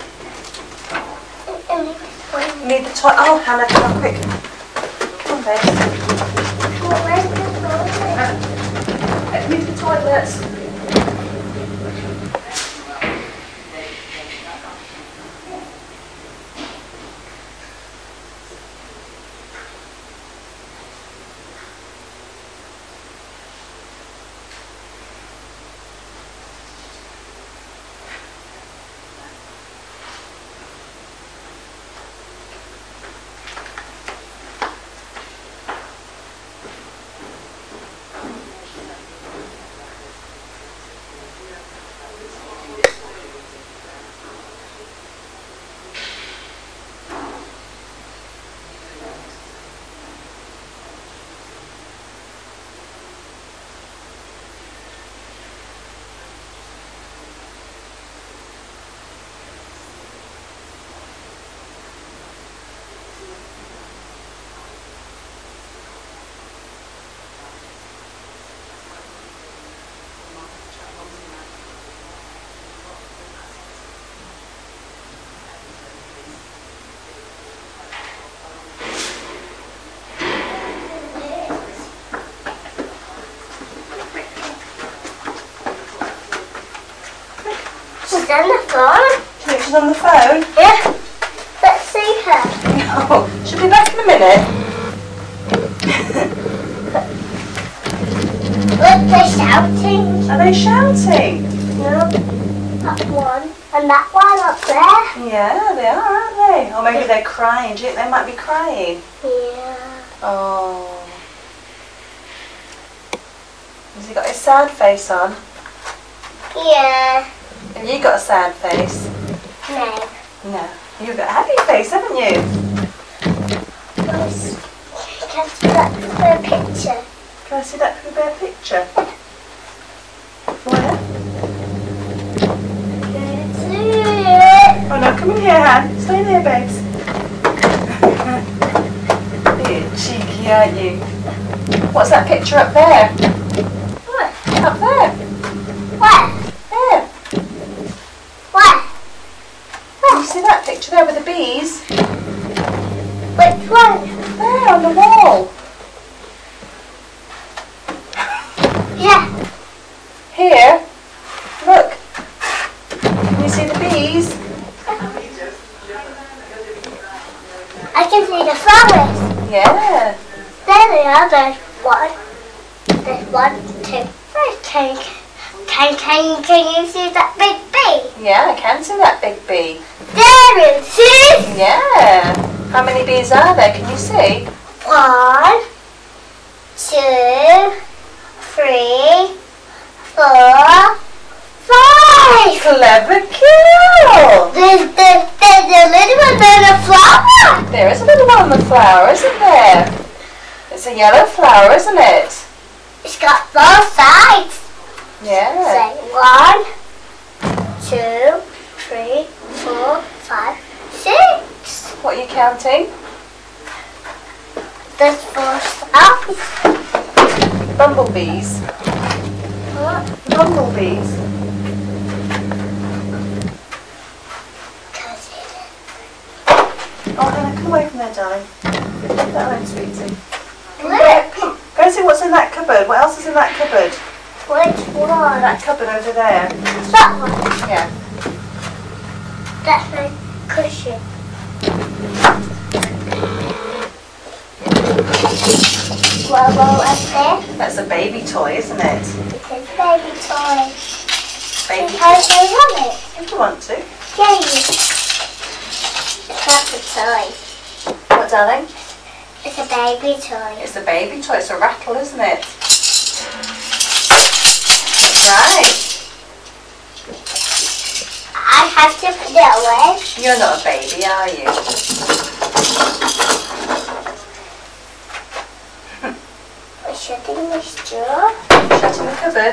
[SPEAKER 2] And leave the Queen.
[SPEAKER 1] Need the toy. Oh, Hannah, come on, quick. Come on, babe.
[SPEAKER 2] Well, where's the toilet?
[SPEAKER 1] Let's move the toilets.
[SPEAKER 2] She's on the phone.
[SPEAKER 1] Do you think she's on the phone?
[SPEAKER 2] Yeah. Let's see her.
[SPEAKER 1] No. She'll be back in a minute.
[SPEAKER 2] Look, they're shouting.
[SPEAKER 1] Are they shouting?
[SPEAKER 2] No. That one. And that one up there.
[SPEAKER 1] Yeah, they are, aren't they? Or maybe they're crying. Do you think they might be crying?
[SPEAKER 2] Yeah.
[SPEAKER 1] Oh. Has he got his sad face on?
[SPEAKER 2] Yeah.
[SPEAKER 1] Have you got a sad face?
[SPEAKER 2] No.
[SPEAKER 1] No. You've got a happy face, haven't you?
[SPEAKER 2] Let's catch that for a picture.
[SPEAKER 1] Can I see that for a better picture? Where? Oh no, come in here, Han. Stay there, babes. You're cheeky, aren't you? What's that picture up there?
[SPEAKER 2] What?
[SPEAKER 1] Up there.
[SPEAKER 2] Where?
[SPEAKER 1] There.
[SPEAKER 2] Where?
[SPEAKER 1] Can you see that picture there with the bees?
[SPEAKER 2] Which one?
[SPEAKER 1] There on the wall.
[SPEAKER 2] Yeah.
[SPEAKER 1] Here. Look. Can you see the bees?
[SPEAKER 2] I can see the flowers.
[SPEAKER 1] Yeah.
[SPEAKER 2] There they are. There's one. There's one, two, three. Can, can, can, can you see that big bee?
[SPEAKER 1] Yeah, I can see that big bee.
[SPEAKER 2] There it is.
[SPEAKER 1] Yeah. How many bees are there? Can you see?
[SPEAKER 2] One, two, three, four, five.
[SPEAKER 1] Clever girl.
[SPEAKER 2] There's, there's, there's a little one and a flower.
[SPEAKER 1] There is a little one on the flower, isn't there? It's a yellow flower, isn't it?
[SPEAKER 2] It's got four sides.
[SPEAKER 1] Yeah.
[SPEAKER 2] Say one, two, three, four, five, six.
[SPEAKER 1] What are you counting?
[SPEAKER 2] There's four sides.
[SPEAKER 1] Bumblebees.
[SPEAKER 2] What?
[SPEAKER 1] Bumblebees. Oh, Hannah, come away from there, darling. Leave that alone, sweetie.
[SPEAKER 2] Look.
[SPEAKER 1] Come, go and see what's in that cupboard. What else is in that cupboard?
[SPEAKER 2] Which one?
[SPEAKER 1] That cupboard over there.
[SPEAKER 2] That one.
[SPEAKER 1] Yeah.
[SPEAKER 2] That's my cushion. What about up there?
[SPEAKER 1] That's a baby toy, isn't it?
[SPEAKER 2] It's a baby toy.
[SPEAKER 1] Baby
[SPEAKER 2] How
[SPEAKER 1] toy.
[SPEAKER 2] do you love it?
[SPEAKER 1] If you want to.
[SPEAKER 2] Yeah, that's a toy.
[SPEAKER 1] What, darling?
[SPEAKER 2] It's a baby toy.
[SPEAKER 1] It's a baby toy. It's a rattle, isn't it? That's right.
[SPEAKER 2] I have to put it away.
[SPEAKER 1] You're not a baby, are you?
[SPEAKER 2] We're shutting this door.
[SPEAKER 1] Shut in the cupboard.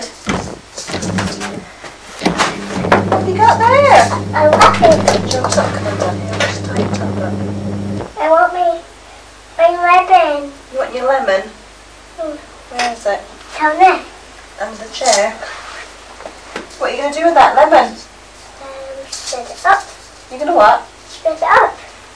[SPEAKER 1] What have you got there?
[SPEAKER 2] I want it.
[SPEAKER 1] Jump up, come on down here. Just tie your top up.
[SPEAKER 2] I want me my lemon.
[SPEAKER 1] You want your lemon?
[SPEAKER 2] Hmm.
[SPEAKER 1] Where is it?
[SPEAKER 2] Down there.
[SPEAKER 1] Under the chair. What are you going to do with that lemon?
[SPEAKER 2] Um, spread it up.
[SPEAKER 1] You're going to what?
[SPEAKER 2] Spread it up.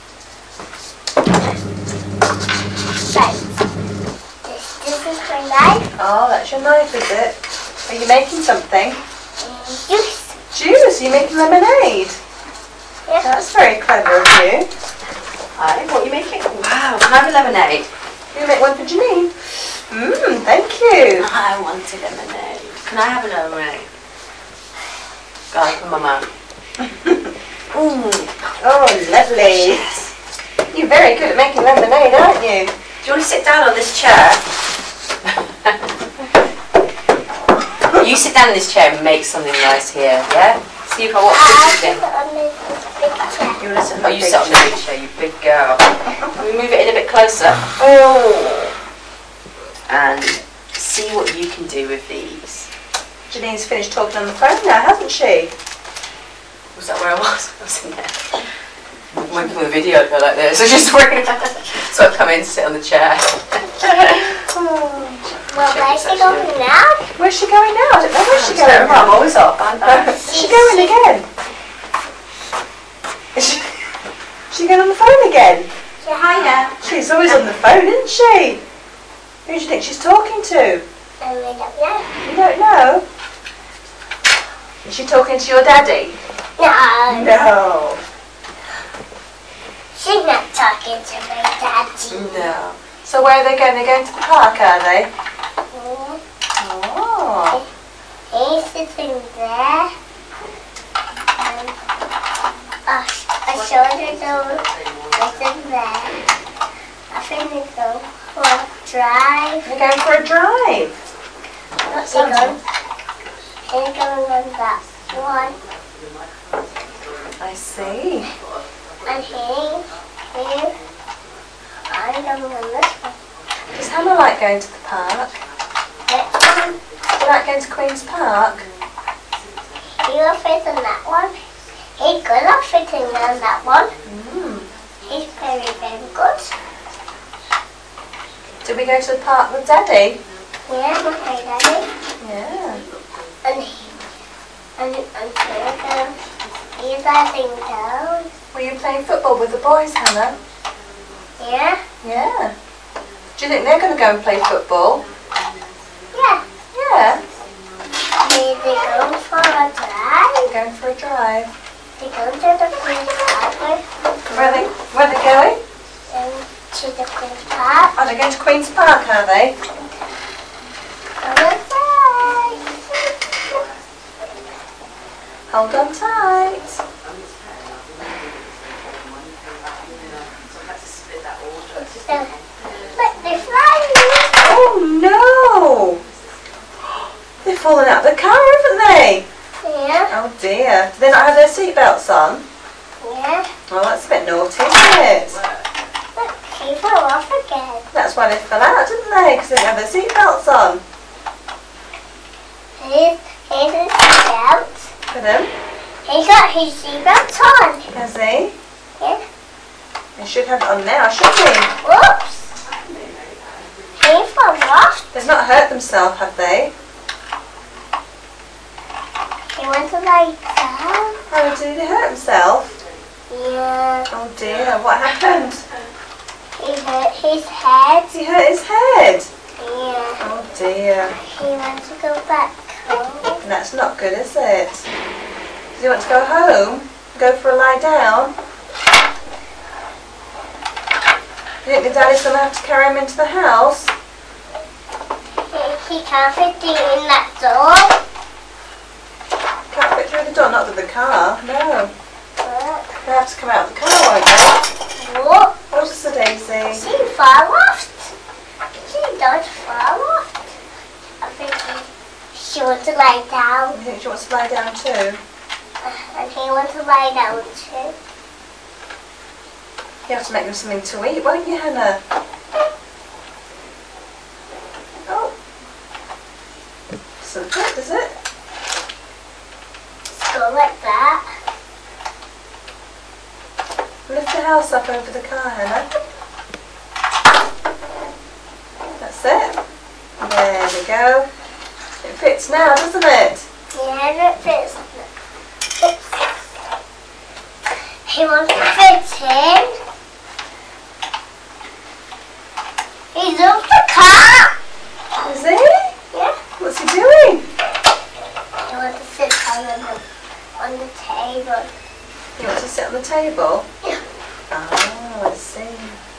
[SPEAKER 2] Right. This, this is my knife.
[SPEAKER 1] Oh, that's your knife, is it? Are you making something?
[SPEAKER 2] And juice.
[SPEAKER 1] Juice? Are you making lemonade?
[SPEAKER 2] Yeah.
[SPEAKER 1] That's very clever of you.
[SPEAKER 3] Hi, what are you making? Wow, can I have a lemonade?
[SPEAKER 1] You make one for Janine? Mmm, thank you.
[SPEAKER 3] I want a lemonade. Can I have a lemonade? Go for Mama.
[SPEAKER 1] Mm. Oh, lovely. You're very good at making lemonade, aren't you?
[SPEAKER 3] Do you want to sit down on this chair? You sit down in this chair and make something nice here, yeah? See if I want
[SPEAKER 2] I
[SPEAKER 3] to sit
[SPEAKER 2] put it on this big chair.
[SPEAKER 1] You want to sit
[SPEAKER 3] Oh, you sit on the big chair, you big girl. Can we move it in a bit closer?
[SPEAKER 1] Oh.
[SPEAKER 3] And see what you can do with these.
[SPEAKER 1] Janine's finished talking on the phone now, hasn't she?
[SPEAKER 3] Was that where I was? I was in there. I'm waiting for the video to go like this. So just working. So I've come in to sit on the chair.
[SPEAKER 1] Oh.
[SPEAKER 2] Well, where's she going now?
[SPEAKER 1] Where's she going now? I don't know where's she going
[SPEAKER 3] I'm
[SPEAKER 1] now.
[SPEAKER 3] always up, aren't I?
[SPEAKER 1] Is she going again? Is she, she going on the phone again?
[SPEAKER 2] Yeah. Hiya.
[SPEAKER 1] She's always on the phone, isn't she? Who do you think she's talking to?
[SPEAKER 2] I don't know.
[SPEAKER 1] You don't know? Is she talking to your daddy?
[SPEAKER 2] No.
[SPEAKER 1] No.
[SPEAKER 2] She's not talking to my daddy.
[SPEAKER 1] No. So where are they going? They're going to the park, are they?
[SPEAKER 2] Mm.
[SPEAKER 1] Oh.
[SPEAKER 2] He's sitting there. Um, I, I showed her the sitting there. I think it's go for a drive.
[SPEAKER 1] They're going for a drive. That
[SPEAKER 2] He's
[SPEAKER 1] sounds
[SPEAKER 2] going, he's going on that one.
[SPEAKER 1] I see.
[SPEAKER 2] And he, he, I'm going on this one.
[SPEAKER 1] Does Hannah like going to the park?
[SPEAKER 2] This one.
[SPEAKER 1] Do you like going to Queen's Park?
[SPEAKER 2] He will fit on that one. He's good at fitting on that one.
[SPEAKER 1] Mm.
[SPEAKER 2] He's very, very good.
[SPEAKER 1] Did we go to the park with Daddy?
[SPEAKER 2] Yeah, with my daddy.
[SPEAKER 1] Yeah.
[SPEAKER 2] And he, and, and um, he's laughing down.
[SPEAKER 1] Were you playing football with the boys, Hannah?
[SPEAKER 2] Yeah?
[SPEAKER 1] Yeah. Do you think they're going to go and play football?
[SPEAKER 2] Yeah.
[SPEAKER 1] Yeah.
[SPEAKER 2] They, they go for a drive.
[SPEAKER 1] They're going for a drive.
[SPEAKER 2] They go to the Queen's Park.
[SPEAKER 1] Where are they, where are they going?
[SPEAKER 2] Um, to the Queen's Park.
[SPEAKER 1] Oh, they're going to Queen's Park, are they? Hold on tight.
[SPEAKER 2] Look, they're flying.
[SPEAKER 1] Oh no! They've fallen out of the car, haven't they?
[SPEAKER 2] Yeah.
[SPEAKER 1] Oh dear. Do they not have their seatbelts on?
[SPEAKER 2] Yeah.
[SPEAKER 1] Well, that's a bit naughty, isn't it?
[SPEAKER 2] Look, he fell off again.
[SPEAKER 1] That's why they fell out, didn't they? Because they didn't have their seatbelts on.
[SPEAKER 2] Here's, here's his seatbelt.
[SPEAKER 1] For them.
[SPEAKER 2] He got his seatbelt on.
[SPEAKER 1] Has he?
[SPEAKER 2] Yeah.
[SPEAKER 1] They should have it on now, shouldn't he?
[SPEAKER 2] Whoops. He fell off.
[SPEAKER 1] They've not hurt themselves, have they?
[SPEAKER 2] He went to lie down.
[SPEAKER 1] Oh, did he hurt himself?
[SPEAKER 2] Yeah.
[SPEAKER 1] Oh dear, what happened?
[SPEAKER 2] He hurt his head.
[SPEAKER 1] He hurt his head.
[SPEAKER 2] Yeah.
[SPEAKER 1] Oh dear.
[SPEAKER 2] He wants to go back home.
[SPEAKER 1] That's not good, is it? Does he want to go home? Go for a lie down? Do you think the daddy's going to have to carry him into the house?
[SPEAKER 2] He, he can't fit in that door.
[SPEAKER 1] Can't fit through the door, not with the car, no.
[SPEAKER 2] Look.
[SPEAKER 1] They'll have to come out of the car, won't they?
[SPEAKER 2] What?
[SPEAKER 1] Oh, just a daisy.
[SPEAKER 2] She fell off. She don't fall off. I think he, she wants to lie down.
[SPEAKER 1] You think she wants to lie down too?
[SPEAKER 2] And he wants to lie down too.
[SPEAKER 1] You have to make them something to eat, won't you, Hannah? Oh. Doesn't fit, does it?
[SPEAKER 2] Let's go like that.
[SPEAKER 1] Lift the house up over the car, Hannah. That's it. There we go. It fits now, doesn't it?
[SPEAKER 2] Yeah, it fits. Oops. He wants to fit in. He's up the car.
[SPEAKER 1] Is he?
[SPEAKER 2] Yeah.
[SPEAKER 1] What's he doing?
[SPEAKER 2] He wants to sit on the, on the table.
[SPEAKER 1] He wants to sit on the table?
[SPEAKER 2] Yeah.
[SPEAKER 1] Oh, I see.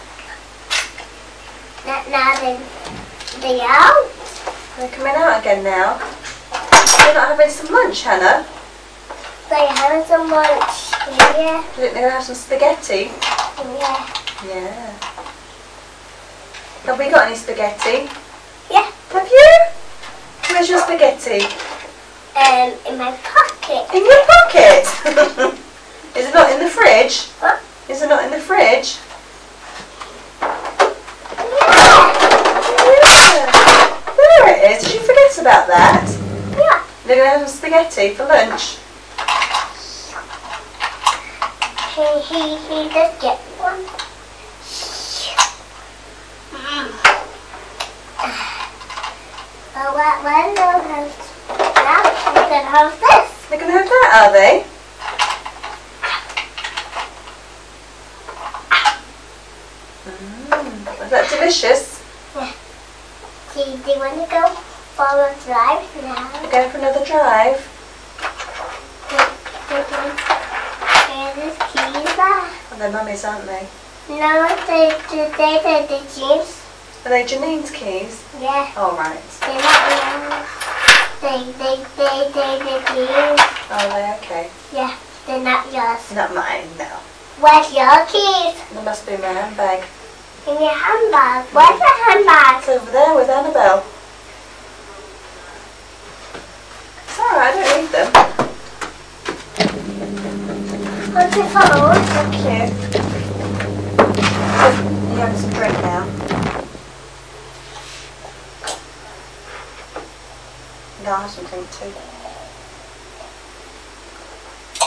[SPEAKER 2] Now, now they, they out.
[SPEAKER 1] They're coming out again now. They're not having some lunch, Hannah?
[SPEAKER 2] They have some lunch here.
[SPEAKER 1] Do you think they're going to have some spaghetti?
[SPEAKER 2] Yeah.
[SPEAKER 1] Yeah. Have we got any spaghetti?
[SPEAKER 2] Yeah.
[SPEAKER 1] Have you? Where's your spaghetti?
[SPEAKER 2] Um, in my pocket.
[SPEAKER 1] In your pocket? Is it not in the fridge?
[SPEAKER 2] What?
[SPEAKER 1] Is it not in the fridge?
[SPEAKER 2] Yeah.
[SPEAKER 1] Yeah. There it is. Did you forget about that?
[SPEAKER 2] Yeah.
[SPEAKER 1] They're going to have some spaghetti for lunch.
[SPEAKER 2] He, he, he just get one. Oh, what one they'll have now we can have this.
[SPEAKER 1] They're going to have that, are they? Mmm. Is that delicious?
[SPEAKER 2] Do you, do you want to go for a drive now?
[SPEAKER 1] We're going for another drive.
[SPEAKER 2] Here's his keys are.
[SPEAKER 1] Oh, they're mummy's, aren't they?
[SPEAKER 2] No, they, they, they, they, the jeans.
[SPEAKER 1] Are they Janine's keys?
[SPEAKER 2] Yeah.
[SPEAKER 1] Oh, right.
[SPEAKER 2] They're not yours. They, they, they, they, the keys.
[SPEAKER 1] Oh, they okay.
[SPEAKER 2] Yeah, they're not yours.
[SPEAKER 1] Not mine, no.
[SPEAKER 2] Where's your keys?
[SPEAKER 1] They must be in my handbag.
[SPEAKER 2] In your handbag. Where's the handbag?
[SPEAKER 1] It's over there with Annabelle. It's alright, I don't need them.
[SPEAKER 2] What's it for?
[SPEAKER 1] Thank you. You having some drink now? No, I'll have some drink too.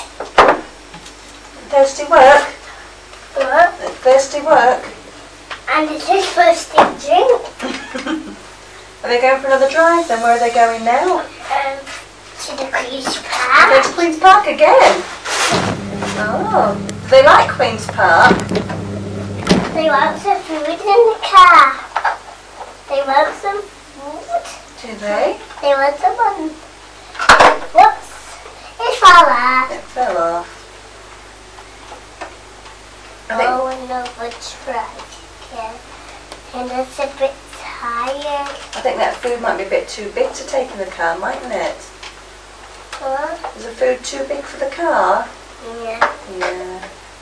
[SPEAKER 1] Thirsty work?
[SPEAKER 2] What?
[SPEAKER 1] Thirsty work?
[SPEAKER 2] I And it's his first thing drink.
[SPEAKER 1] Are they going for another drive then? Where are they going now?
[SPEAKER 2] Um, to the Queen's
[SPEAKER 1] Go
[SPEAKER 2] Park.
[SPEAKER 1] to Queen's Park again? Oh. Do they like Queen's Park?
[SPEAKER 2] They want some food in the car. They want some food.
[SPEAKER 1] Do they?
[SPEAKER 2] They want some on. Whoops. It fell off.
[SPEAKER 1] It fell off. I think,
[SPEAKER 2] Oh, another try again. And it's a bit tired.
[SPEAKER 1] I think that food might be a bit too big to take in the car, mightn't it?
[SPEAKER 2] Huh?
[SPEAKER 1] Is the food too big for the car?
[SPEAKER 2] Yeah.
[SPEAKER 1] Yeah.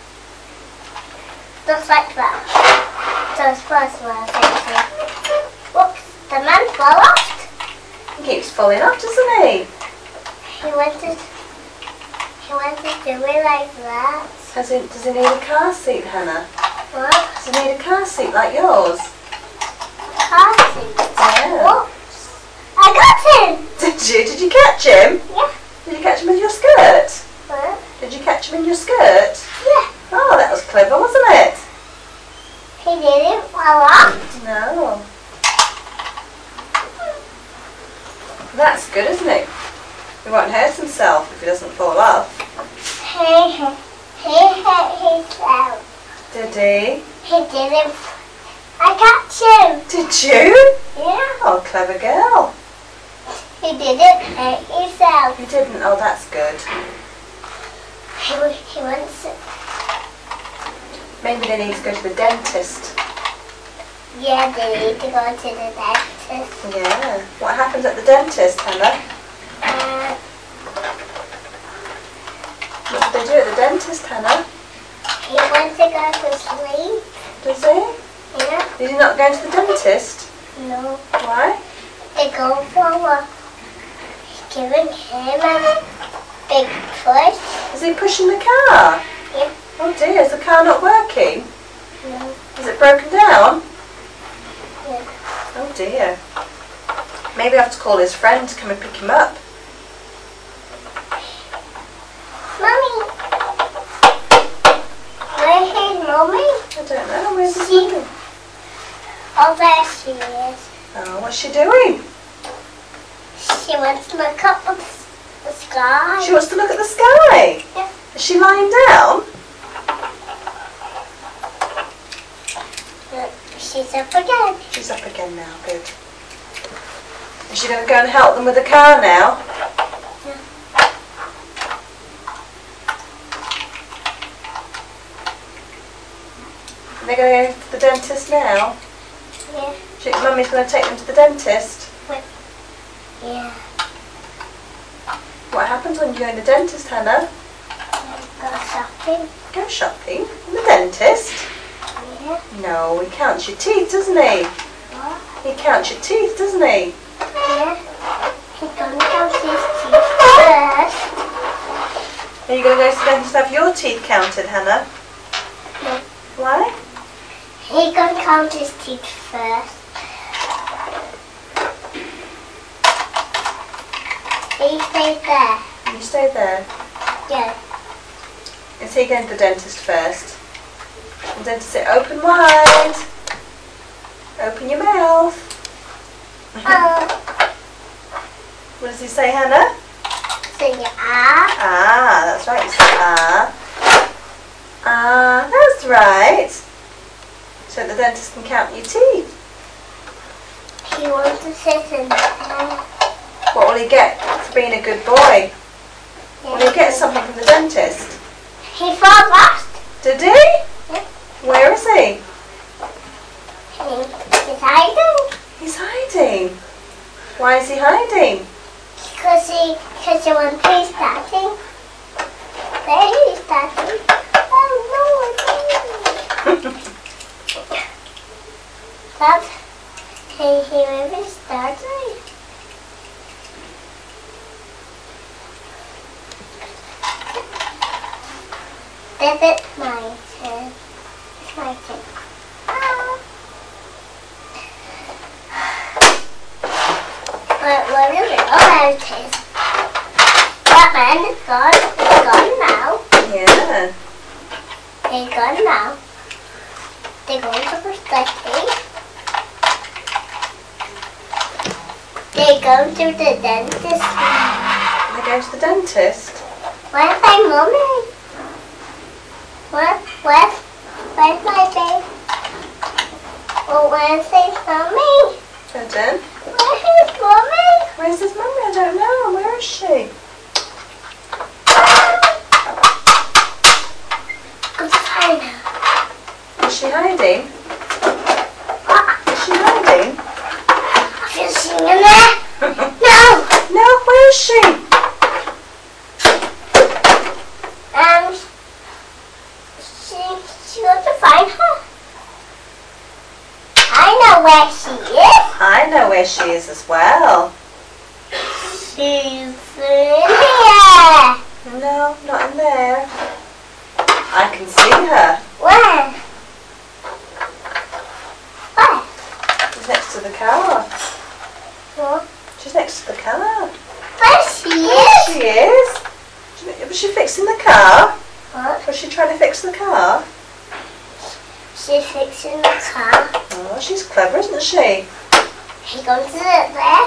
[SPEAKER 2] Just like that. Just was well, thank you. Whoops, the man fell off.
[SPEAKER 1] He keeps falling off, doesn't he?
[SPEAKER 2] He wanted, he wanted to do it like that.
[SPEAKER 1] Has he, does he need a car seat, Hannah?
[SPEAKER 2] What?
[SPEAKER 1] Does he need a car seat like yours?
[SPEAKER 2] Car seat.
[SPEAKER 1] Yeah.
[SPEAKER 2] Whoops. I got him.
[SPEAKER 1] Did you? Did you catch him?
[SPEAKER 2] Yeah.
[SPEAKER 1] Did you catch him with your skirt?
[SPEAKER 2] What?
[SPEAKER 1] Did you catch him in your skirt?
[SPEAKER 2] Yeah.
[SPEAKER 1] Oh, that was clever, wasn't it?
[SPEAKER 2] He didn't fall off.
[SPEAKER 1] No. That's good, isn't it? He won't hurt himself if he doesn't fall off.
[SPEAKER 2] He, he, he hit himself.
[SPEAKER 1] Did he?
[SPEAKER 2] He didn't. I catch him.
[SPEAKER 1] Did you?
[SPEAKER 2] Yeah.
[SPEAKER 1] Oh, clever girl.
[SPEAKER 2] He didn't hurt himself.
[SPEAKER 1] You didn't? Oh, that's good.
[SPEAKER 2] He, wa- he wants it.
[SPEAKER 1] Maybe they need to go to the dentist.
[SPEAKER 2] Yeah, they need to go to the dentist.
[SPEAKER 1] Yeah. What happens at the dentist, Hannah?
[SPEAKER 2] Uh,
[SPEAKER 1] What do they do at the dentist, Hannah?
[SPEAKER 2] he wants to go to sleep.
[SPEAKER 1] Does he?
[SPEAKER 2] Yeah.
[SPEAKER 1] Is he not going to the dentist?
[SPEAKER 2] No.
[SPEAKER 1] Why?
[SPEAKER 2] They go for a giving him a big push.
[SPEAKER 1] Is he pushing the car?
[SPEAKER 2] Yeah.
[SPEAKER 1] Oh dear, is the car not working?
[SPEAKER 2] No.
[SPEAKER 1] Is it broken down?
[SPEAKER 2] Yeah.
[SPEAKER 1] Oh dear. Maybe I have to call his friend to come and pick him up.
[SPEAKER 2] Mommy. Where is Mommy?
[SPEAKER 1] I don't know, where's his
[SPEAKER 2] She-
[SPEAKER 1] mummy?
[SPEAKER 2] Oh, there she is.
[SPEAKER 1] Oh, what's she doing?
[SPEAKER 2] She wants to look up at the sky.
[SPEAKER 1] She wants to look at the sky.
[SPEAKER 2] Yeah.
[SPEAKER 1] Is she lying down?
[SPEAKER 2] Look, she's up again.
[SPEAKER 1] She's up again now, good. Is she going to go and help them with the car now?
[SPEAKER 2] Yeah.
[SPEAKER 1] Are they going to go to the dentist now?
[SPEAKER 2] Yeah.
[SPEAKER 1] She, Mummy's going to take them to the dentist.
[SPEAKER 2] Yeah.
[SPEAKER 1] What happens when you go to the dentist, Hannah?
[SPEAKER 2] Go shopping.
[SPEAKER 1] Go shopping? In the dentist?
[SPEAKER 2] Yeah.
[SPEAKER 1] No, he counts your teeth, doesn't he?
[SPEAKER 2] What?
[SPEAKER 1] He counts your teeth, doesn't he?
[SPEAKER 2] Yeah. He's gonna count his teeth first.
[SPEAKER 1] Are you going to go to the dentist to have your teeth counted, Hannah?
[SPEAKER 2] No.
[SPEAKER 1] Why?
[SPEAKER 2] He's gonna count his teeth first. He stayed there.
[SPEAKER 1] You stay there.
[SPEAKER 2] Yeah.
[SPEAKER 1] Is he going to the dentist first? The dentist say, open wide. Open your mouth.
[SPEAKER 2] Oh.
[SPEAKER 1] What does he say, Hannah?
[SPEAKER 2] So you are.
[SPEAKER 1] Ah, that's right. You say ah. Ah, that's right. So the dentist can count your teeth.
[SPEAKER 2] He wants to sit in there.
[SPEAKER 1] What will he get for being a good boy? Will he get something from the dentist?
[SPEAKER 2] He fell lost.
[SPEAKER 1] Did he?
[SPEAKER 2] Yeah.
[SPEAKER 1] Where is he?
[SPEAKER 2] He, he's hiding.
[SPEAKER 1] He's hiding. Why is he hiding?
[SPEAKER 2] Because he, because he wants he's starting. There he's starting. Oh no, That's, he, he maybe starting. This is my turn. It's my turn. Ah. But what is it? Oh, there it is. That man is gone. He's gone now.
[SPEAKER 1] Yeah.
[SPEAKER 2] He's gone now. They're going to birthday cake. They go to the dentist.
[SPEAKER 1] They go to the dentist.
[SPEAKER 2] Where's my mummy? Where, where, where's my baby? Oh, where's his mummy?
[SPEAKER 1] Pardon?
[SPEAKER 2] Where's his mummy?
[SPEAKER 1] Where's his mummy? I don't know. Where is she?
[SPEAKER 2] Go find her.
[SPEAKER 1] Is she hiding?
[SPEAKER 2] Ah,
[SPEAKER 1] Is she hiding?
[SPEAKER 2] have you seen her there? No.
[SPEAKER 1] No, where is she?
[SPEAKER 2] Um, she, she wants to find her. I know where she is.
[SPEAKER 1] I know where she is as well.
[SPEAKER 2] She's in here.
[SPEAKER 1] No, not in there. I can see her.
[SPEAKER 2] Where? Where?
[SPEAKER 1] She's next to the car.
[SPEAKER 2] What?
[SPEAKER 1] She's next to the car.
[SPEAKER 2] Where she
[SPEAKER 1] There
[SPEAKER 2] is?
[SPEAKER 1] she is. She- Was she fixing the car?
[SPEAKER 2] What?
[SPEAKER 1] Was she trying to fix the car?
[SPEAKER 2] She's fixing the car.
[SPEAKER 1] Oh, she's clever, isn't she?
[SPEAKER 2] He goes to it there.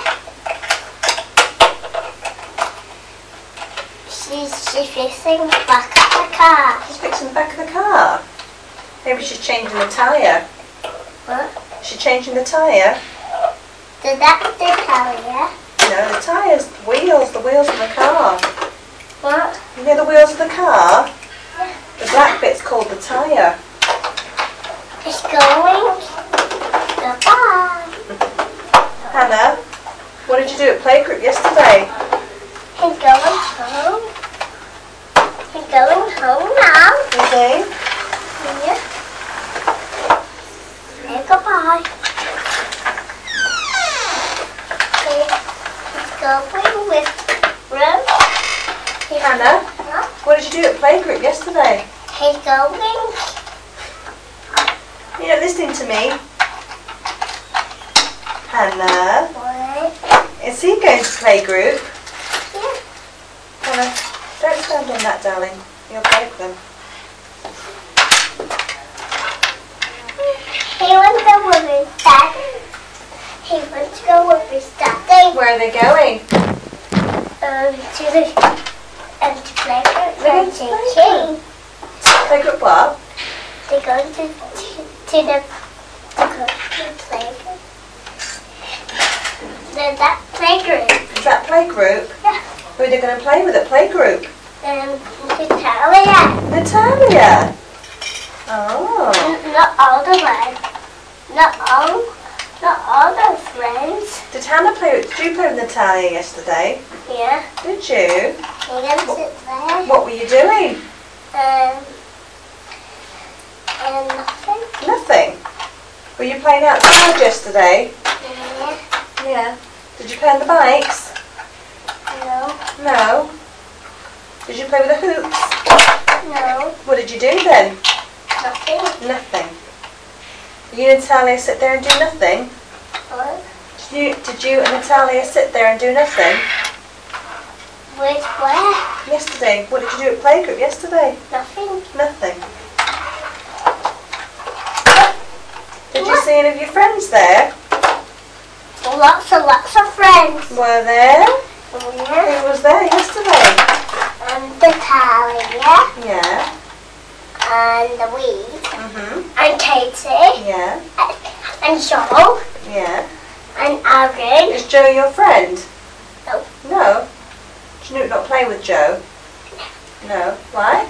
[SPEAKER 2] She's, she's fixing the back of the car.
[SPEAKER 1] She's fixing the back of the car. Maybe she's changing the tyre.
[SPEAKER 2] What?
[SPEAKER 1] She's changing the tyre.
[SPEAKER 2] Did that the carrier?
[SPEAKER 1] No, the tyres, the wheels, the wheels of the car.
[SPEAKER 2] What?
[SPEAKER 1] You know the wheels of the car? The black bit's called the tyre.
[SPEAKER 2] It's going. Goodbye.
[SPEAKER 1] Hannah, what did you do at playgroup yesterday?
[SPEAKER 2] He's going home. He's going home now.
[SPEAKER 1] Is he?
[SPEAKER 2] Yeah. Say goodbye. Okay. He's going with Rose. He's
[SPEAKER 1] Hannah,
[SPEAKER 2] Huh?
[SPEAKER 1] what did you do at playgroup yesterday?
[SPEAKER 2] He's going.
[SPEAKER 1] You're not listening to me. Hannah,
[SPEAKER 2] What?
[SPEAKER 1] is he going to playgroup?
[SPEAKER 2] Yeah.
[SPEAKER 1] Hannah, don't stand on that, darling. You'll break them.
[SPEAKER 2] He wants to go with his daddy. He wants to go with his daddy.
[SPEAKER 1] Where are they going?
[SPEAKER 2] Um, to the um to play with
[SPEAKER 1] They're going
[SPEAKER 2] French
[SPEAKER 1] to
[SPEAKER 2] and
[SPEAKER 1] play
[SPEAKER 2] King.
[SPEAKER 1] Playgroup what?
[SPEAKER 2] They go to to, to the to go to the playground. There's that playground.
[SPEAKER 1] Is that playgroup?
[SPEAKER 2] Yeah.
[SPEAKER 1] Who are they going to play with at playgroup?
[SPEAKER 2] Um, Natalia.
[SPEAKER 1] Natalia. Oh.
[SPEAKER 2] N- Not all the ones. Not all. Not all the friends.
[SPEAKER 1] Did Hannah play with, did you play with Natalia yesterday?
[SPEAKER 2] Yeah.
[SPEAKER 1] Did you?
[SPEAKER 2] You're gonna sit there.
[SPEAKER 1] What were you doing?
[SPEAKER 2] Um. And nothing.
[SPEAKER 1] Nothing. Were you playing outside yesterday?
[SPEAKER 2] Yeah.
[SPEAKER 1] Yeah. Did you play on the bikes?
[SPEAKER 2] No.
[SPEAKER 1] No. Did you play with the hoops?
[SPEAKER 2] No.
[SPEAKER 1] What did you do then?
[SPEAKER 2] Nothing.
[SPEAKER 1] Nothing. You and Natalia sit there and do nothing?
[SPEAKER 2] What?
[SPEAKER 1] Did you, did you and Natalia sit there and do nothing?
[SPEAKER 2] Where's where?
[SPEAKER 1] Yesterday. What did you do at playgroup yesterday?
[SPEAKER 2] Nothing.
[SPEAKER 1] Nothing. Did you see any of your friends there?
[SPEAKER 2] Lots and lots of friends.
[SPEAKER 1] Were there?
[SPEAKER 2] Yeah.
[SPEAKER 1] Who was there yesterday?
[SPEAKER 2] And Natalia.
[SPEAKER 1] Yeah.
[SPEAKER 2] And Louise.
[SPEAKER 1] Mhm.
[SPEAKER 2] And Katie.
[SPEAKER 1] Yeah.
[SPEAKER 2] And Joel.
[SPEAKER 1] Yeah.
[SPEAKER 2] And Aaron.
[SPEAKER 1] Is Joe your friend?
[SPEAKER 2] No.
[SPEAKER 1] No. Do you not play with Joe? No. Why?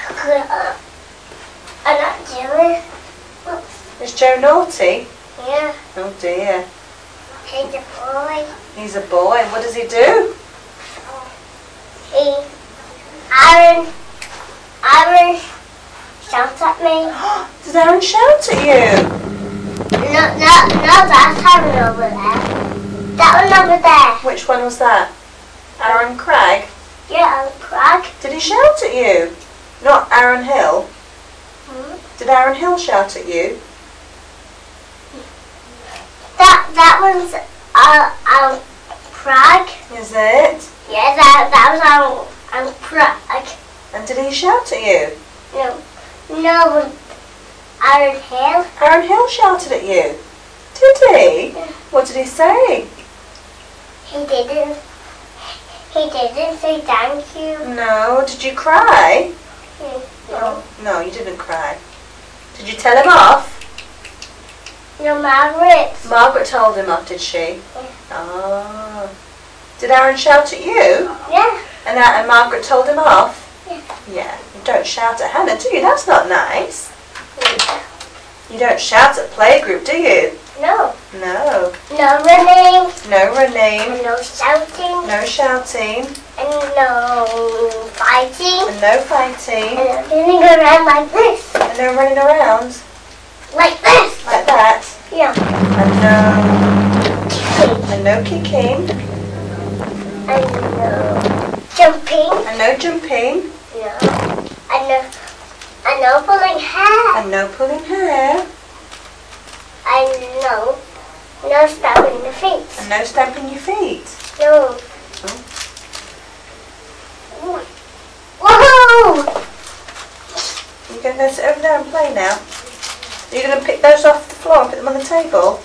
[SPEAKER 2] I'm not doing.
[SPEAKER 1] Is Joe naughty?
[SPEAKER 2] Yeah.
[SPEAKER 1] Oh dear.
[SPEAKER 2] He's a boy.
[SPEAKER 1] He's a boy. What does he do?
[SPEAKER 2] He. Aaron. Aaron shouts at me.
[SPEAKER 1] Did Aaron shout at you?
[SPEAKER 2] No, no, no, that's Aaron over there. That one over there.
[SPEAKER 1] Which one was that? Aaron Cragg?
[SPEAKER 2] Yeah, Aaron Cragg.
[SPEAKER 1] Did he shout at you? Not Aaron Hill?
[SPEAKER 2] Hmm?
[SPEAKER 1] Did Aaron Hill shout at you?
[SPEAKER 2] That that one's uh, Aaron Cragg.
[SPEAKER 1] Is it?
[SPEAKER 2] Yeah, that that was Aaron, Aaron Cragg.
[SPEAKER 1] And did he shout at you?
[SPEAKER 2] No, no, Aaron Hill.
[SPEAKER 1] Aaron Hill shouted at you. Did he? What did he say?
[SPEAKER 2] He didn't. He didn't say thank you.
[SPEAKER 1] No. Did you cry?
[SPEAKER 2] No.
[SPEAKER 1] No, you didn't cry. Did you tell him off?
[SPEAKER 2] No, Margaret.
[SPEAKER 1] Margaret told him off, did she?
[SPEAKER 2] Yeah.
[SPEAKER 1] Oh. Did Aaron shout at you?
[SPEAKER 2] Yeah.
[SPEAKER 1] And, uh, and Margaret told him off?
[SPEAKER 2] Yeah.
[SPEAKER 1] Yeah. You don't shout at Hannah, do you? That's not nice.
[SPEAKER 2] Yeah.
[SPEAKER 1] You don't shout at playgroup, do you?
[SPEAKER 2] No.
[SPEAKER 1] No.
[SPEAKER 2] No running.
[SPEAKER 1] No running.
[SPEAKER 2] And no shouting.
[SPEAKER 1] No shouting.
[SPEAKER 2] And no fighting.
[SPEAKER 1] And no fighting.
[SPEAKER 2] And no running around like this.
[SPEAKER 1] And no running around.
[SPEAKER 2] Like this.
[SPEAKER 1] Like that.
[SPEAKER 2] Yeah.
[SPEAKER 1] And no... And no kicking.
[SPEAKER 2] And no jumping.
[SPEAKER 1] And no jumping.
[SPEAKER 2] No. And no, and no pulling hair.
[SPEAKER 1] And no pulling hair.
[SPEAKER 2] And no, no stamping the feet.
[SPEAKER 1] And no stamping your feet.
[SPEAKER 2] No.
[SPEAKER 1] Oh.
[SPEAKER 2] Woohoo!
[SPEAKER 1] You're going to go sit over there and play now? Are you going to pick those off the floor and put them on the table?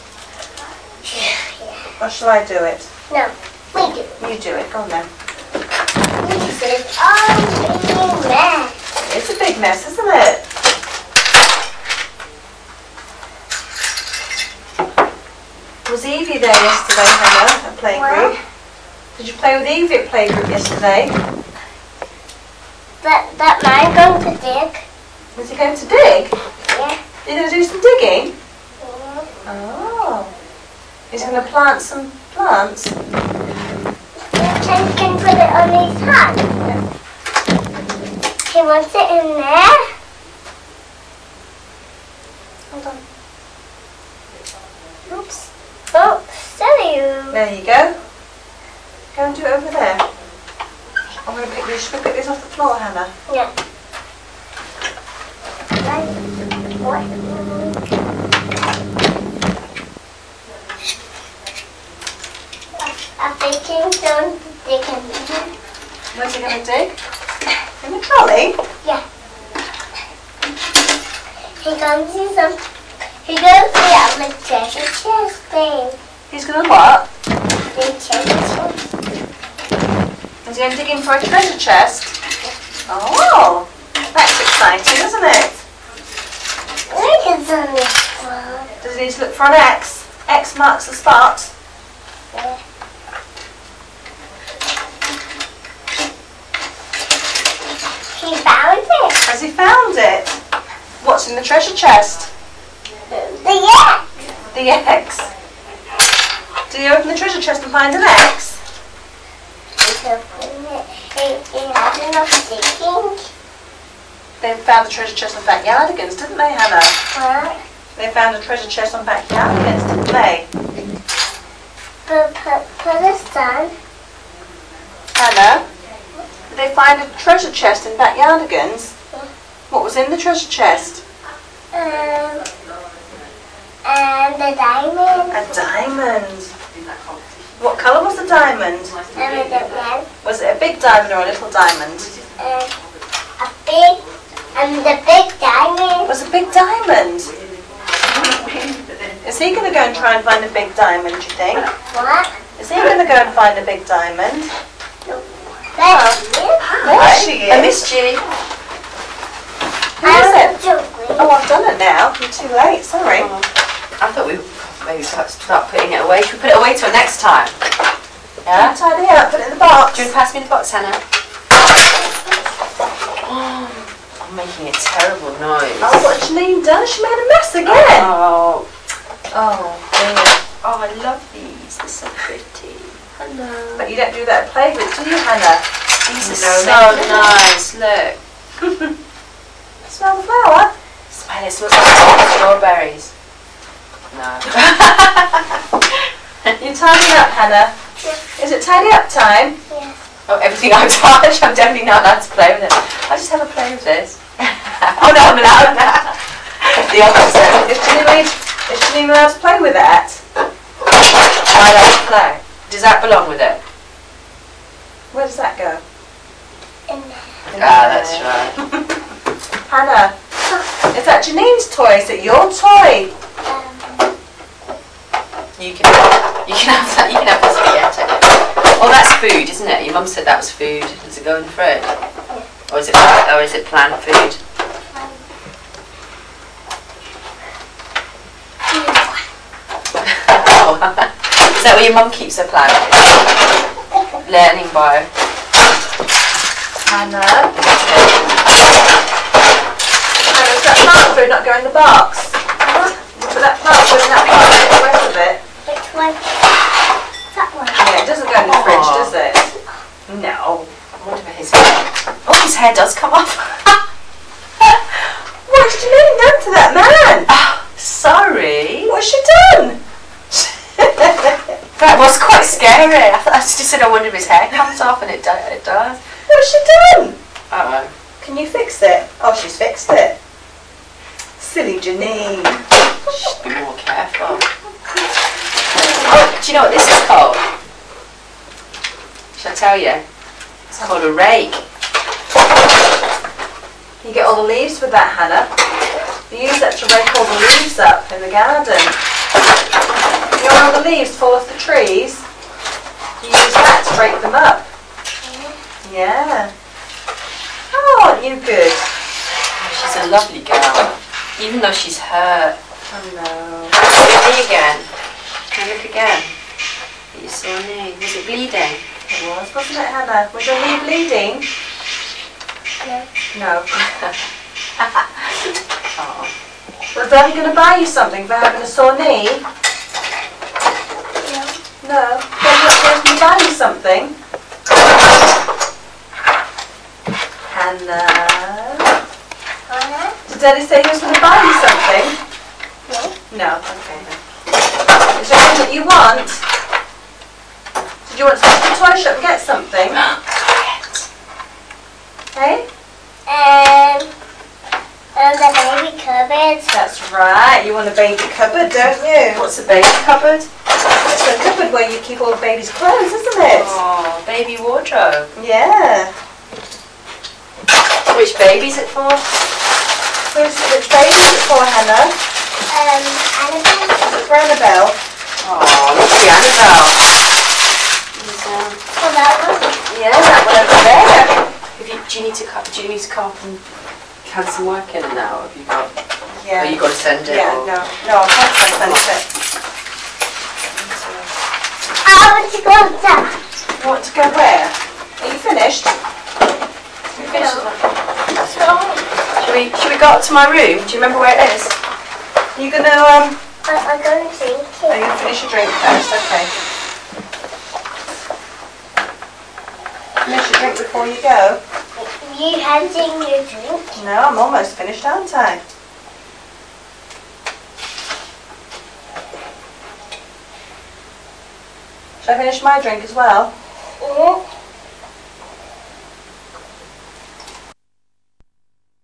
[SPEAKER 1] Or shall I do it?
[SPEAKER 2] No, we do.
[SPEAKER 1] You do it. Go on then.
[SPEAKER 2] This is all being mess.
[SPEAKER 1] It's a big mess, isn't it? Was Evie there yesterday, Hannah, at playgroup? Did you play with Evie at playgroup yesterday?
[SPEAKER 2] That, that man going to dig.
[SPEAKER 1] Was he going to dig?
[SPEAKER 2] Yeah.
[SPEAKER 1] Are you going to do some digging?
[SPEAKER 2] Yeah.
[SPEAKER 1] Oh. He's going to plant some plants?
[SPEAKER 2] Ken can put it on his hand.
[SPEAKER 1] Yeah.
[SPEAKER 2] He wants it in there.
[SPEAKER 1] Hold on. Oops.
[SPEAKER 2] Oh, silly you.
[SPEAKER 1] There you go. Go and do it over there. I'm going to pick these. Should we pick these off the floor, Hannah?
[SPEAKER 2] Yeah. Right. What? I'm thinking don't dig in.
[SPEAKER 1] Where's he going to dig? In the trolley?
[SPEAKER 2] Yeah. He comes to some. He goes to the treasure chest thing.
[SPEAKER 1] He's going to what?
[SPEAKER 2] The treasure chest.
[SPEAKER 1] Is he going to dig in for a treasure chest? Oh, that's exciting, isn't it?
[SPEAKER 2] Look at on this one.
[SPEAKER 1] Does he need to look for an X? X marks the spot.
[SPEAKER 2] Yeah. He found it.
[SPEAKER 1] Has he found it? What's in the treasure chest?
[SPEAKER 2] The yak.
[SPEAKER 1] The X. Did he open the treasure chest and find an X?
[SPEAKER 2] He's opening it. He, he has enough digging.
[SPEAKER 1] They found the treasure chest on Backyardigans, didn't they, Hannah?
[SPEAKER 2] What?
[SPEAKER 1] They found a treasure chest on Backyardigans, didn't they?
[SPEAKER 2] Put, put, put this down.
[SPEAKER 1] Hannah, did they find a treasure chest in Backyardigans? What was in the treasure chest?
[SPEAKER 2] Um, and the diamond.
[SPEAKER 1] A diamond. What colour was the diamond?
[SPEAKER 2] And I don't know.
[SPEAKER 1] Was it a big diamond or a little diamond?
[SPEAKER 2] Um, a big, and the big diamond.
[SPEAKER 1] It was a big diamond. Is he going to go and try and find a big diamond, do you think?
[SPEAKER 2] What?
[SPEAKER 1] Is he going to go and find a big diamond?
[SPEAKER 2] There she is.
[SPEAKER 1] There she is.
[SPEAKER 3] I missed you.
[SPEAKER 1] Who is
[SPEAKER 2] I
[SPEAKER 1] it?
[SPEAKER 2] was juggling.
[SPEAKER 1] Oh, I've done it now. You're too late, sorry.
[SPEAKER 3] I thought we maybe start putting it away. Should we put it away till next time?
[SPEAKER 1] Yeah?
[SPEAKER 3] Yeah?
[SPEAKER 1] Tidy up, put it in the box.
[SPEAKER 3] Do you want to pass me the box, Hannah? Oh, I'm making a terrible noise.
[SPEAKER 1] Oh, what's Janine done? She made a mess again.
[SPEAKER 3] Oh,
[SPEAKER 1] Oh, dear.
[SPEAKER 3] oh, I love these. They're so pretty. Hello.
[SPEAKER 1] But you don't do that at playgroup, do you, Hannah?
[SPEAKER 3] These
[SPEAKER 1] No,
[SPEAKER 3] are
[SPEAKER 1] no,
[SPEAKER 3] so
[SPEAKER 1] no.
[SPEAKER 3] nice. Look.
[SPEAKER 1] Smell the flower?
[SPEAKER 3] Smell it. Smells like strawberries. No.
[SPEAKER 1] You're tidying up, Hannah. Is it tidy up time?
[SPEAKER 2] Yes.
[SPEAKER 3] Oh, everything I touch, I'm definitely not allowed to play with it. I'll just have a play with this. Oh no, I'm allowed now. The opposite.
[SPEAKER 1] Is Janine, is Janine allowed to play with that?
[SPEAKER 3] I like to play. Does that belong with it?
[SPEAKER 1] Where does that go?
[SPEAKER 2] And
[SPEAKER 3] Ah, that's right.
[SPEAKER 1] Hannah, Is that Janine's toy? Is it your toy?
[SPEAKER 2] Um,
[SPEAKER 3] You can you can have that. You can have the spaghetti. Oh, that's food, isn't it? Your mum said that was food. Does it go in the fridge? Or is it or is it planned food? Is that where your mum keeps her plant? Learning by.
[SPEAKER 1] Hannah. Hannah, does that plant food not go in the box? Put that plant food in that box, the rest of it.
[SPEAKER 2] which one? That one.
[SPEAKER 1] Yeah, it doesn't go in the fridge,
[SPEAKER 3] Aw.
[SPEAKER 1] does it? No.
[SPEAKER 3] I wonder where his hair. Oh, his hair does come off.
[SPEAKER 1] What's Janine done to that man?
[SPEAKER 3] Oh, sorry.
[SPEAKER 1] What's she done?
[SPEAKER 3] That was quite scary. I, th- I just said I wonder if his hair comes off, and it, do- it does.
[SPEAKER 1] What's she done?
[SPEAKER 3] Uh oh.
[SPEAKER 1] Can you fix it? Oh, she's fixed it. Silly Janine.
[SPEAKER 3] Be more careful. Oh, do you know what this is called? Shall I tell you? It's called a rake.
[SPEAKER 1] You get all the leaves with that, Hannah. You use that to rake all the leaves up in the garden. You know all the leaves fall off the trees? You use that to rake them up. Yeah. Oh, aren't you good?
[SPEAKER 3] She's a lovely girl, even though she's hurt.
[SPEAKER 1] Oh no.
[SPEAKER 3] Look at me again. Can I look again? At your sore knee. Was it bleeding?
[SPEAKER 1] It was, wasn't it, Hannah? Was your knee bleeding?
[SPEAKER 2] No.
[SPEAKER 1] No.
[SPEAKER 3] Oh.
[SPEAKER 1] Was Daddy going to buy you something for having a sore knee?
[SPEAKER 2] No.
[SPEAKER 1] No. Daddy not going to buy you something? Hannah.
[SPEAKER 2] Anna?
[SPEAKER 1] Did Daddy say he was going to buy you something?
[SPEAKER 2] No.
[SPEAKER 1] No. Okay then. Is there anything that you want? Did you want to go to the toy shop and get something? Hey?
[SPEAKER 2] Um, and the baby cupboards.
[SPEAKER 1] That's right. You want a baby cupboard, don't you?
[SPEAKER 3] What's a baby cupboard?
[SPEAKER 1] It's a cupboard where you keep all the baby's clothes, isn't it?
[SPEAKER 3] Oh, baby wardrobe.
[SPEAKER 1] Yeah.
[SPEAKER 3] Which baby's it for?
[SPEAKER 1] Which, which baby is it for, Hannah?
[SPEAKER 2] Um, Annabelle.
[SPEAKER 1] Is it for Annabelle?
[SPEAKER 3] Oh, lovely Annabelle. There's, um,
[SPEAKER 2] For that one.
[SPEAKER 3] yeah, that one over there. Have you, do you need to cut? Do you need to come up and have some work in it now? Have you got?
[SPEAKER 1] Yeah.
[SPEAKER 3] Or you got to send it?
[SPEAKER 1] Yeah,
[SPEAKER 3] or?
[SPEAKER 1] no. No, I can't send it.
[SPEAKER 2] I want to go down.
[SPEAKER 1] You want to go where? Are you finished? You finished?
[SPEAKER 3] Should we? Should we go up to my room? Do you remember where it is?
[SPEAKER 1] You gonna um?
[SPEAKER 2] I, I'm going to drink
[SPEAKER 1] Are
[SPEAKER 2] it.
[SPEAKER 1] you gonna finish your drink first? Okay. Finish your drink before you go.
[SPEAKER 2] You handing your drink?
[SPEAKER 1] No, I'm almost finished, aren't I? Shall I finish my drink as well?
[SPEAKER 2] Mm.